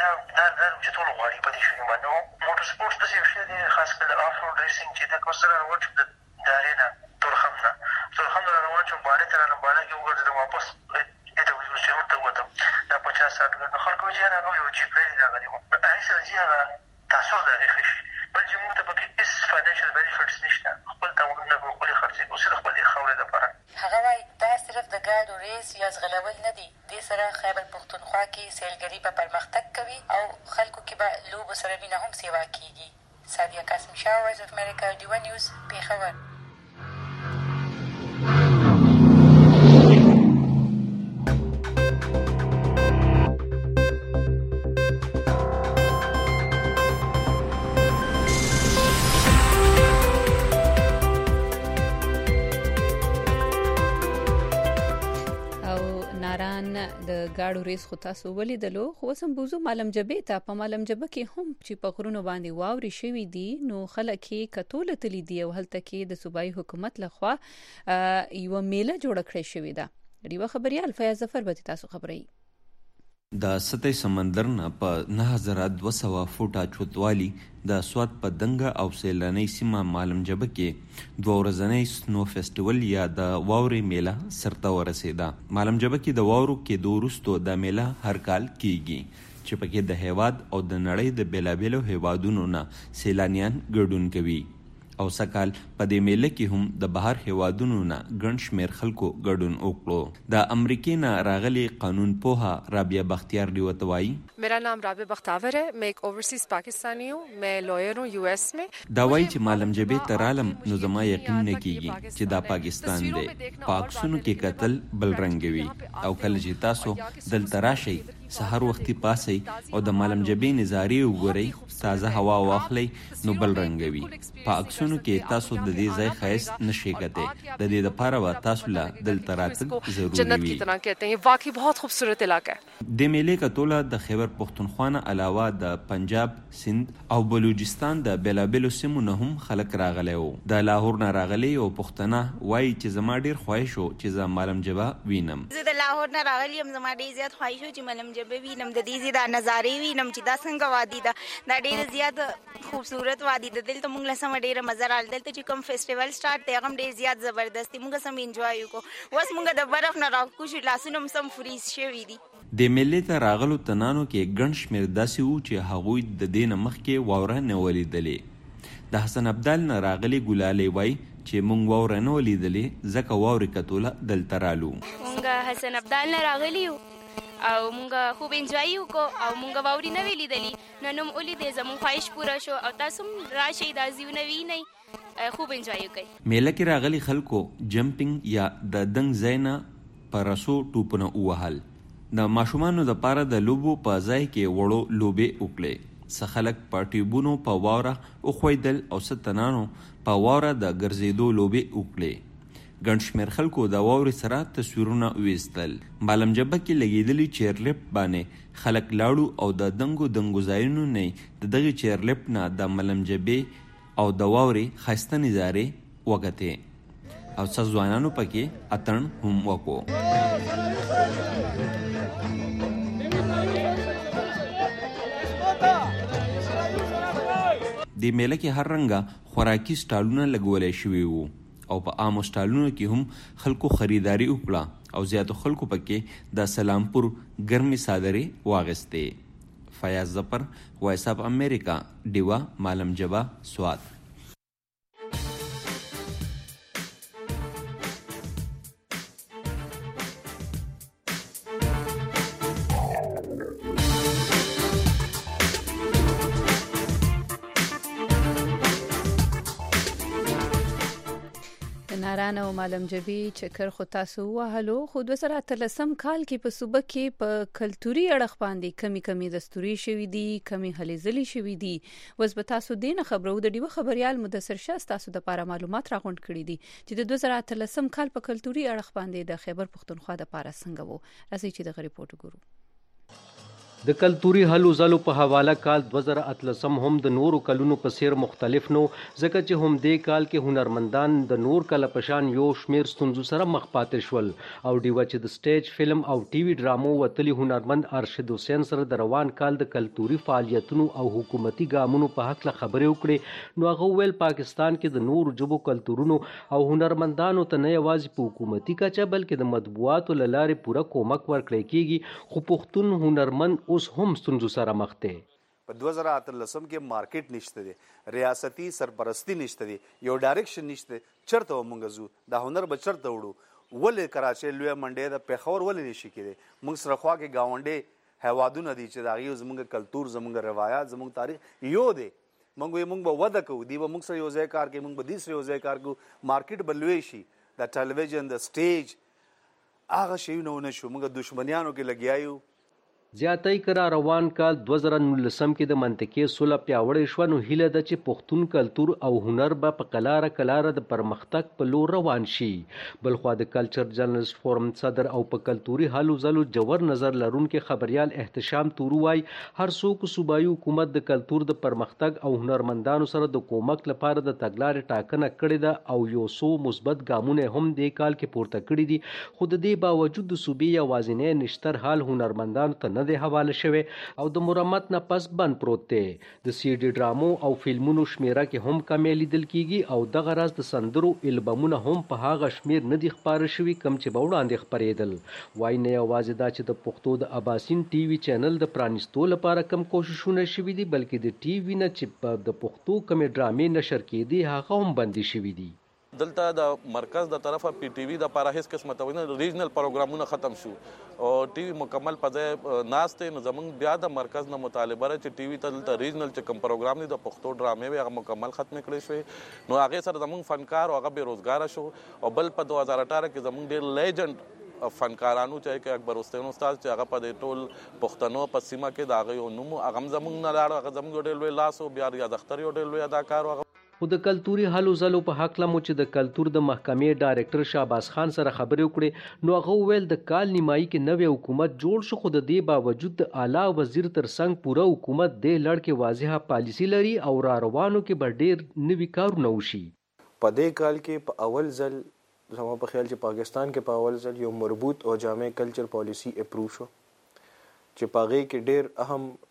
چې ټول غواړي په دې شي باندې. نو موټر سپورټس داسې یو شی دی خاص کر د آف روډ ریسینګ چې دا که اوس را روان شوم د هغې نه تورخم نه را روان شوم باړې ته رالم باړه کې وګرځېدم واپس دې ته یونیورسټي روډ ته ووتم دا 50 ساعت نو خلکو وایي چې یاره هغه یو جیپ لري راغلي وو هغې سره ځي هغه تاثر د هغې ښه شي. بل چې موږ ته پکې هېڅ فاینانشل بینیفټس نشته. خپل تاوانونه به خپلې خرڅې کړو صرف خپلې خاورې دپاره. هغه وایي دا صرف د ګاډو ریس یا ځغلول نه دي. دې سره خیبر پښتونخوا کې سیلګري به پرمختګ کوي او خلکو کې به لوبو سره مینه هم سیوا کېږي. سادیه قاسم شاه وایس اف امریکا ډیوه نیوز پېښور. د ګاډو ریس خو تاسو ولیدلو خو سم بوزو مالم جبې ته په مالم جبه کې هم چې په غرونو باندې واوري شوي دي نو خلک یې کتول تللی دي او هلته کې د صوبایي حکومت لخوا یو میله جوړه کړې شوې ده. ریوه خبريال فیاض ظفر به تاسو خبري. د سطح سمندر نه په 9200 فوټه چوتوالي د سوات په دنګه او سیلاني سیمه مالم جبه کې 2 ورځنی سنو فیسټیوال یا د واوري میله سرته ورسېده. مالم جبه کې د واورو کې دوروستو د میله هر کال کیږي چې پکې د هیواد او د نړۍ د بیلابیلو هیوادونو نه سیلانیان ګډون کوي او سکال په دې میله کې هم د بهر هیوادونو نه ګڼ شمېر خلکو ګډون وکړو. د امریکې نه راغلي قانون پوها رابعه بختیار ډیوه وایي मेरा नाम राबिया बख्तावर है. मैं एक ओवरसीज पाकिस्तानी हूँ. मैं लॉयर हूँ यूएस में. دا وایي چې مالم جبې تر عالم نو زما یقین نه کیږي چې دا پاکستان دی. پاکستانو کې قتل بل رنګوي او کله چې تاسو دلته راشئ سحر وختي پاسئ او د مالم جبې نظارې وګورئ تازه هوا واخلئ نو بل رنګوي. پاکستانو کې تاسو د دې ځای ښایست نشئ کتئ. د دې لپاره به تاسو له دلته راتګ ضروري जन्नत की तरह कहते हैं. वाकई बहुत खूबसूरत इलाका है. د میلې کتوله د خیبر پښتونخوا نه علاوه د پنجاب، سند او بلوچستان د بیلابیلو سیمو نه هم خلک راغلي وو. د لاهور نه راغلي او پښتنه وایي چې زما ډیر خواهش وو چې زه مالم جبه وینم. زه د لاهور نه راغلی یم. زما ډیر زیات خواهش وو چې مالم جبه وینم. د دې زیاده نظارې وینم چې دا څنګه وادي ده. دا ډیر زیات خوبصورت وادي ده. دلته موږ له سم ډیره مزه رال. دلته چې کوم فیسټیوال سٹارټ دی هغه ډیر زیات زبردست دی. موږ سم انجوای وکړو. اوس موږ د برف نه راکو شو لاسونه سم فریز شوي دي. د میلې ته راغلو تنانو کې ګڼ شمېر داسې وو چې هغوی د دې نه مخکې واوره نه ولیدلې. د حسن ابدال نه راغلي ګلالۍ وایي چې موږ واوره نه ولیدلې ځکه واورې کتوله دلته رالو. موږ حسن ابدال نه راغلي یو او موږ خوب انجوای وکړو او موږ واورې نه ولیدلې. نن هم ولیدې زموږ خواهش پوره شو او تاسو هم راشئ دا ځایونه وینئ خوب انجوای وکړئ. میله کې راغلي خلکو جمپینګ یا د دنګ ځای نه په رسو ټوپونه ووهل. د ماشومانو دپاره د لوبو په ځای کې وړو لوبې وکړې. څه خلک په ټیوبونو په واوره وښویدل او څه تنانو په واوره د ګرځېدو لوبې وکړې. ګڼ شمېر خلکو د واورې سره تصویرونه ویستل. مالم جبه کې لګېدلي چیرلیفټ باندې خلک لاړو او د دنګو ځایونو نه د دغې چیرلیفټ نه د ملم جبې او د واورې ښایسته نظارې وکتې او څه ځوانانو پکې اتڼ هم وکړو. د میله کې هر رنګه خوراکي سټالونه لګولی شوي وو او په عامو سټالونو کې هم خلکو خریداري وکړه او زیاتو خلکو پکې د سلامپور ګرمې صادرې واغستې. فیاض ظفر، وایس اف امریکا، ډیوا، مالم جبه، سوات. ناران او مالم جبی چکر خو تاسو وهلو خو 2013 کال کې په صوبه کې په کلتوري اړخ باندې کمی دستوري شوی دي، کمی هلې ځلې شوی دي. وس به تاسو دینه خبرو د ډیوه خبريال مدثر شاه تاسو د لپاره معلومات راغونډ کړي دي چې د 2013 کال په کلتوري اړخ باندې د خیبر پښتونخوا د لپاره څنګه وو. راځي چې د ریپورت ګورو. د کلتوري هلو ځلو په حواله کال 2013 هم د نورو کلونو په څیر مختلف نو، ځکه چې هم دې کال کې هنرمندان د نور کله پشان یو شمیر ستونزو سره مخ پاتې شول او ډیوه چې د سټیج، فلم او ټي وي ډرامو وتلي هنرمند ارشد حسین سره د روان کال د کلتوري فعالیتونو او حکومتي ګامونو په حق له خبرې وکړې. نو هغه ویل پاکستان کې د نورو ژبو کلتورونو او هنرمندانو ته نه یوازې په حکومتي کچه بلکې د مطبوعاتو له لارې پوره کومک ورکړی کیږي، خو پښتون هنرمند اوس هم ستونزو سره مخ دی. په 2013 کې مارکیټ نشته دی، ریاستي سرپرستی نشته دی، یو ډایرکشن نشته. چرته ومنګ زو دا هنر به چرته وړو؟ ولې کراچۍ لوی منډې د پیښور ولې نشي کېدی؟ موږ سره خوا کې گاونډي هیوادونه دي چې د هغې زموږ کلتور، زموږ روایات، زموږ تاریخ یو دی. موږ به وده کوو، دی به موږ سره یو ځای کار کوي، موږ به دې سره یو ځای کار کوو، مارکیټ به لوی شي. د ټلویزیون، د سټیج هغه شیونه ونه شو، موږ دشمنیانو کې لګیا یو. زیاتې کرا روان کال 2019 کې د منطقې سوله پیاوړې شوه. نو هیله ده چې پښتون کلتور او هنر به په کلاره د پرمختګ په لور روان شي. بلخوا د کلچر جرنالست فورم صدر او په کلتوري هلو ځلو جوور نظر لرونکي خبريال احتشام تورو وایي هر څوک صوبایي حکومت د کلتور د پرمختګ او هنرمندانو سره د کومک لپاره د تګلارې ټاکنه کړې ده او یو څو مثبت ګامونه هم د کال کې پورته کړي دي. خو د دې باوجود د صوبې یوازینی نشتر حال هنرمندانو ته نه دی حواله شوی او د مرمت نه پس بند پروت دی. د سی ډي ډرامو او فلمونو شمیره کې هم کمی لیدل کیږي او دغه راز د سندرو البمونه هم په هغه شمیر نه دي خپاره شوي کم چې به وړاندې خپرېدل. وایي نه یوازې دا چې د پښتو د اباسین ټي وي چینل د پرانیستو لپاره کم کوششونه شوي دي بلکې د ټي وي نه چې د پښتو کمې ډرامې نشر کېدي هغه هم بندي شوي دي. دلته د مرکز د طرفه پی ټي وي د لپاره هیڅ قسمه توجه ریجنل پروګرامونه ختم شو او ټي وي مکمل په ځای ناست. نو زمونږ بیا د مرکز نه مطالبه چې ټي وي ته دلته ریجنل چې کوم پروګرام دی د پښتو ډرامې وي هغه مکمل ختم کړی شوی. نو هغې سره زمونږ فنکار او هغه بېروزګاره شو. او بل په 2018 کې زمونږ ډېر لیجنډ فنکارانو چې اکبر حسین استاد چې هغه په دې ټول پښتنو په سیمه کې د هغه یو نوم هغه هم زمونږ نه لاړ. هغه زمونږ ډېر لوی لاس و. بیا ریاض اختر یو ډېر لوی اداکار و. خو د کلتوري هلو ځلو په حق لمو چې د کلتور د محکمې ډایرکټر شهباز خان سره خبرې وکړې نو هغه وویل د کال نیمایي کې نوی حکومت جوړ شو خو د دې باوجود د اعلی وزیر ترڅنګ پوره حکومت دې لړ کې واضحه پالیسي لري او را روانو کې به ډېر نوي کارونه وشي. په دې کال کې په اول ځل زما په خیال چې پاکستان کې په اول ځل یو مربوط او جامع کلچر پالیسی اپروو شو چې په هغې کې ډېر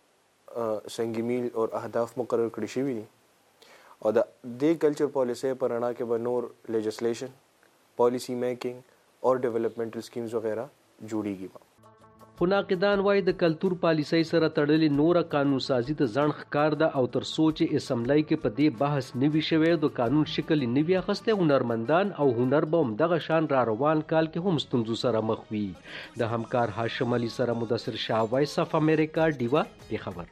اهم سنگ میل او اهداف مقرر کړي شوي دي او د دې کلچر پالیسی په رڼا کې به نور لیجسلیشن، پالیسی میکنګ او ډیولپمنټل سکیمز وغیرہ جوړیږي. خو ناقدان وایي د کلتور پالیسۍ سره تړلې نوره قانون سازي ته ځنډ ښکار ده او تر څو چې اسمبلی کې په دې بحث نه وي شوی د قانون شکل نه وي اخیستی هنرمندان او هنر به همدغه شان را روان کال کې هم ستونزو سره مخ وي. د همکار هاشم علي سره مدثر شاه، وایس اف امریکا، ډیوا، پیښور.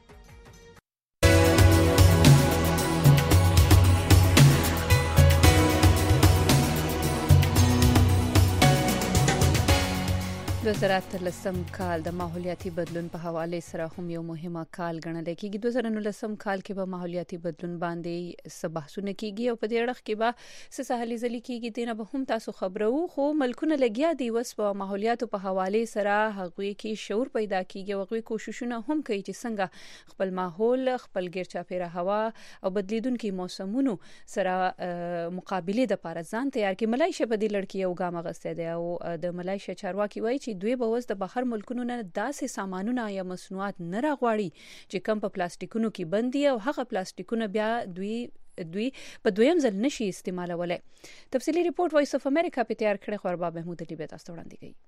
2013 کال د ماحولیاتي بدلون په حواله سره هم یو مهمه کال ګڼل کېږي. 2019 کال کې به ماحولیاتي بدلون باندې څه بحثونه کېږي او په دې اړه کې به څه سهالي ځلې کېږي. دینه به هم تاسو خبرو، خو ملکونه لګیا دي وس په ماحولیاتو په حواله سره هغوی کې شعور پیدا کېږي او هغوی کوششونه هم کوي چې څنګه خپل ماحول، خپل ګیر چاپیره هوا او بدلیدونکو موسمونو سره مقابله د لپاره ځان تیار کړي. ملایشیا په دې لړ کې یو ګام اخیستی دی او د ملایشیا چارواکي وایي چې دوی به اوس د بهر ملکونو نه داسې سامانونه یا مصنوعات نه راغواړي چې کم په پلاستیکونو کې بند دي او هغه پلاستیکونه بیا دوی په دویم ځل نشي استعمالولای. تفصیلی ریپورت وایس اف امریکا په تیار کړی خو ارباب محمود علي به تاسو وړاندې کوي.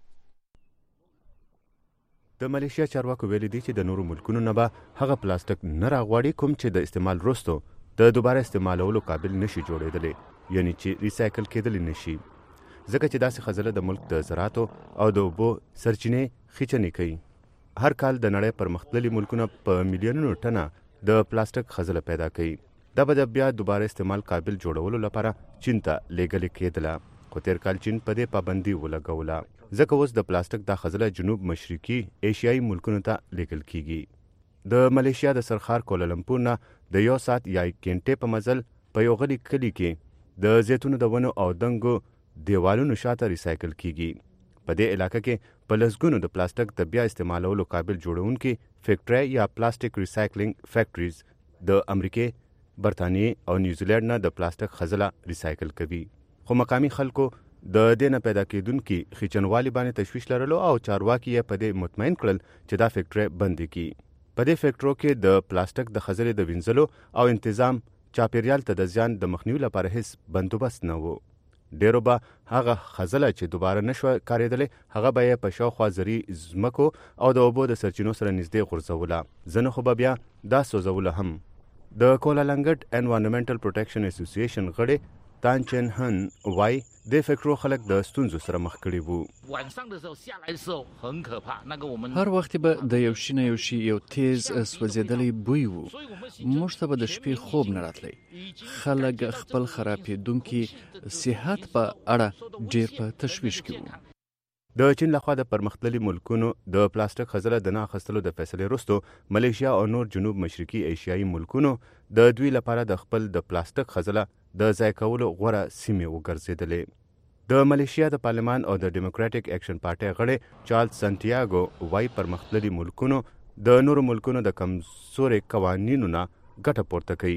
د ملایشیا چارواکو ویلي دي چې د نورو ملکونو نه به هغه پلاستیک نه راغواړي کوم چې د استعمال وروسته د دوباره استعمالولو قابل نشي جوړېدلی، یعنی چې ریسایکل کېدلی نشي، ځکه چې داسې خزله د ملک د زراعتو او د اوبو سرچینې خیچنې کوي. هر کال د نړۍ پرمختللي ملکونه په میلیونونو ټنه د پلاستیک خزله پیدا کوي. دا به د بیا دوباره استعمال قابل جوړولو لپاره چین ته لیږلې کېدله، خو تیر کال چین په دې پابندي ولګوله، ځکه اوس د پلاستیک دا خزله جنوب مشرقي ایشیایي ملکونو ته لیږل کیږي. د ملایشیا د سرخار کولالمپور نه د 1 ساعت یا 1 غنټې په مزل په یو غلي کلي کې د زیتونو د ونو او دنګو دیوالونو شاته ریسایکل کیږي. په دې علاقه کې په لسګونو د پلاستیک د بیا استعمالولو قابل جوړونکي فیکټرۍ یا پلاستیک ریسایکلینګ فیکټریز د امریکای، برتانیې او نیوزیلینډ نه د پلاستیک خزله ریسایکل کوي. خو مقامی خلکو د دې نه پیدا کېدونکي خیچنوالي باندې تشویش لرلو او چارواکي یې په دې مطمئن کړل چې دا فیکټرۍ بندې کړي. په دې فیکټرو کې د پلاستیک د خزلې د وینځلو او انتظام چاپیریال ته د زیان د مخنیوي لپاره هیڅ بندوبست نه و. ډیرو به هغه خزله چې دوباره نشوه کارېدلی هغه به یې په شاوخوا زري ځمکو او د اوبو د سرچینو سره نږدې غورځوله، ځنه خو به بیا دا سوځوله هم. د کولالنګټ انوایرنمنټل پروټیکشن اسوسییشن غړی تان چن هن وای د فکرو خلک د ستونزو سره مخ کړي وو. هر وخت به د یو شي نه یو شي یو تیز سوځېدلی بوی وو، موږ ته به د شپې خوب نه راتلی. خلک خپل خرابېدونکي صحت په اړه ډېر په تشویش کې وو. د چین لخوا د پرمختللي ملکونو د پلاستیک خزله د نه اخیستلو د فیصلې وروسته ملایشیا او نور جنوب مشرقي ایشیایي ملکونو د دوی لپاره د خپل د پلاستیک خزله د ځای کولو غوره سیمې وګرځېدلې. د ملایشیا د پارلمان او د ډیموکراټیک ایکشن پارټۍ غړی چارلز سانتیاګو وایي پرمختللي ملکونو د نورو ملکونو د کمزورې قوانینو نه ګټه پورته کوي.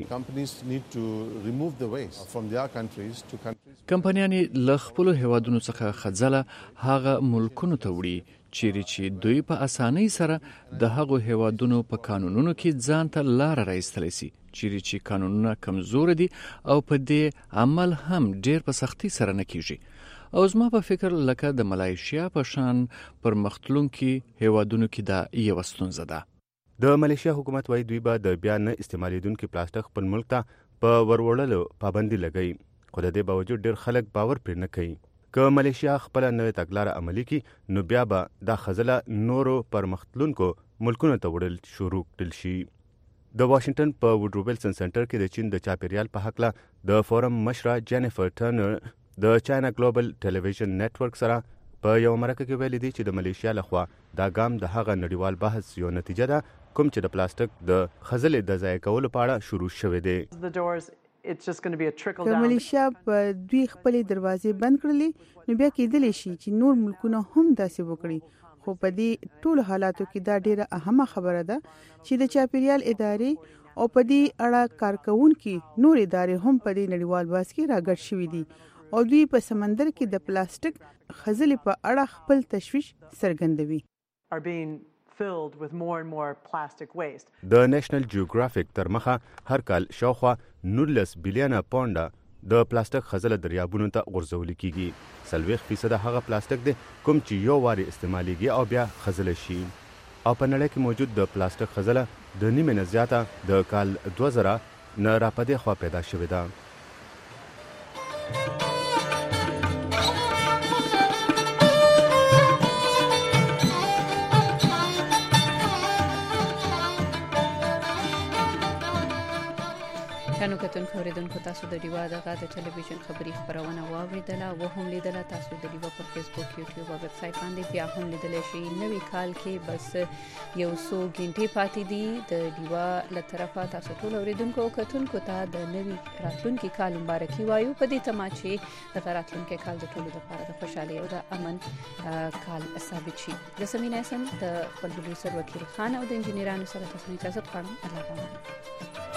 کمپنیانې له خپلو هیوادونو څخه خځله هغه ملکونو ته وړي چیرې چې دوی په اسانۍ سره د هغو هیوادونو په قانونونو کې ځان ته لاره راایستلی سي، چیرې چې قانونونه کمزور دي او په دې عمل هم ډیر په سختۍ سره نه کیږي. او زما په فکر لکه د ملایشیا په شان پرمختلونکي هیوادونو کې دا یوه ستونزه ده. د ملایشیا حکومت وايي دوی به د بیا نه استعمالیدونکي پلاستیک خپل ملک ته په ورولو پابندي لګوي، خو د دې باوجود ډیر خلک باور پرې نه کوي. که ملایشیا خپل نوې تګلاره عملي کړي نو بیا به دا خزله نورو پرمختلونکو ملکونو ته وړل شروع کړل شي. د واشنگټن په وډروبلسن سنټر کې د چین د چاپیریال په حق له د فورم مشره جینیفر ټرنر د چاینا ګلوبل ټلویزیون نتورک سره په یو مرکه کې ویلي دي چې د ملایشیا لخوا دا ګام د هغه نړیوال بحث یو نتیجه ده کوم چې د پلاستیک د خزلې د ضایع کولو په اړه شروع شوی دی. که ملایشیا په دوی خپلې دروازې بند کړلې نو بیا کېدلی شي چې نور ملکونه هم داسې وکړي. خو په دې ټولو حالاتو کې دا ډیره اهمه خبره ده چې د چاپیریال ادارې او په دې اړه کارکوونکي نور ادارې هم په دې نړیوال بحث کې راګډ شوي دي او دوی په سمندر کې د پلاستیک خزلې په اړه خپل تشویش څرګندوي. د نېشنل جیوګرافیک تر مخه هر کال شاوخوا 19 بلینه پاونډه د پلاستیک خزله دریابونو ته غورځول کیږي. 40% هغه پلاستیک دی کوم چې یو واري استعمالیږي او بیا خزله شي. او په نړۍ کې موجود د پلاستیک خزله د نیمه نه زیاته د کال 2000 نه راپدې خوا پیدا شوې ده. شانو کتونکو اوریدونکو تاسو د ډیوا د غاده ټلویزیون خبری خبرونه واوریدله او هم لیدله تاسو د ډیوا په فیسبوک یوټیوب او ویب سټ باندې بیا هم لیدل شي نوې کال کې بس یو څو غنټې پاتې دي د ډیوا له طرفه تاسو ټول اوریدونکو کتونکو ته د نوې راتلونکي کال مبارکي وایو په دې تمه چې د راتلونکي کال د ټولو لپاره د خوشحالۍ او د امن کال ثابت شي. د سمینه سم د پروډوسر وکیل خان او د انجنیرانو سره تاسو اجازه غواړم. الله پامان.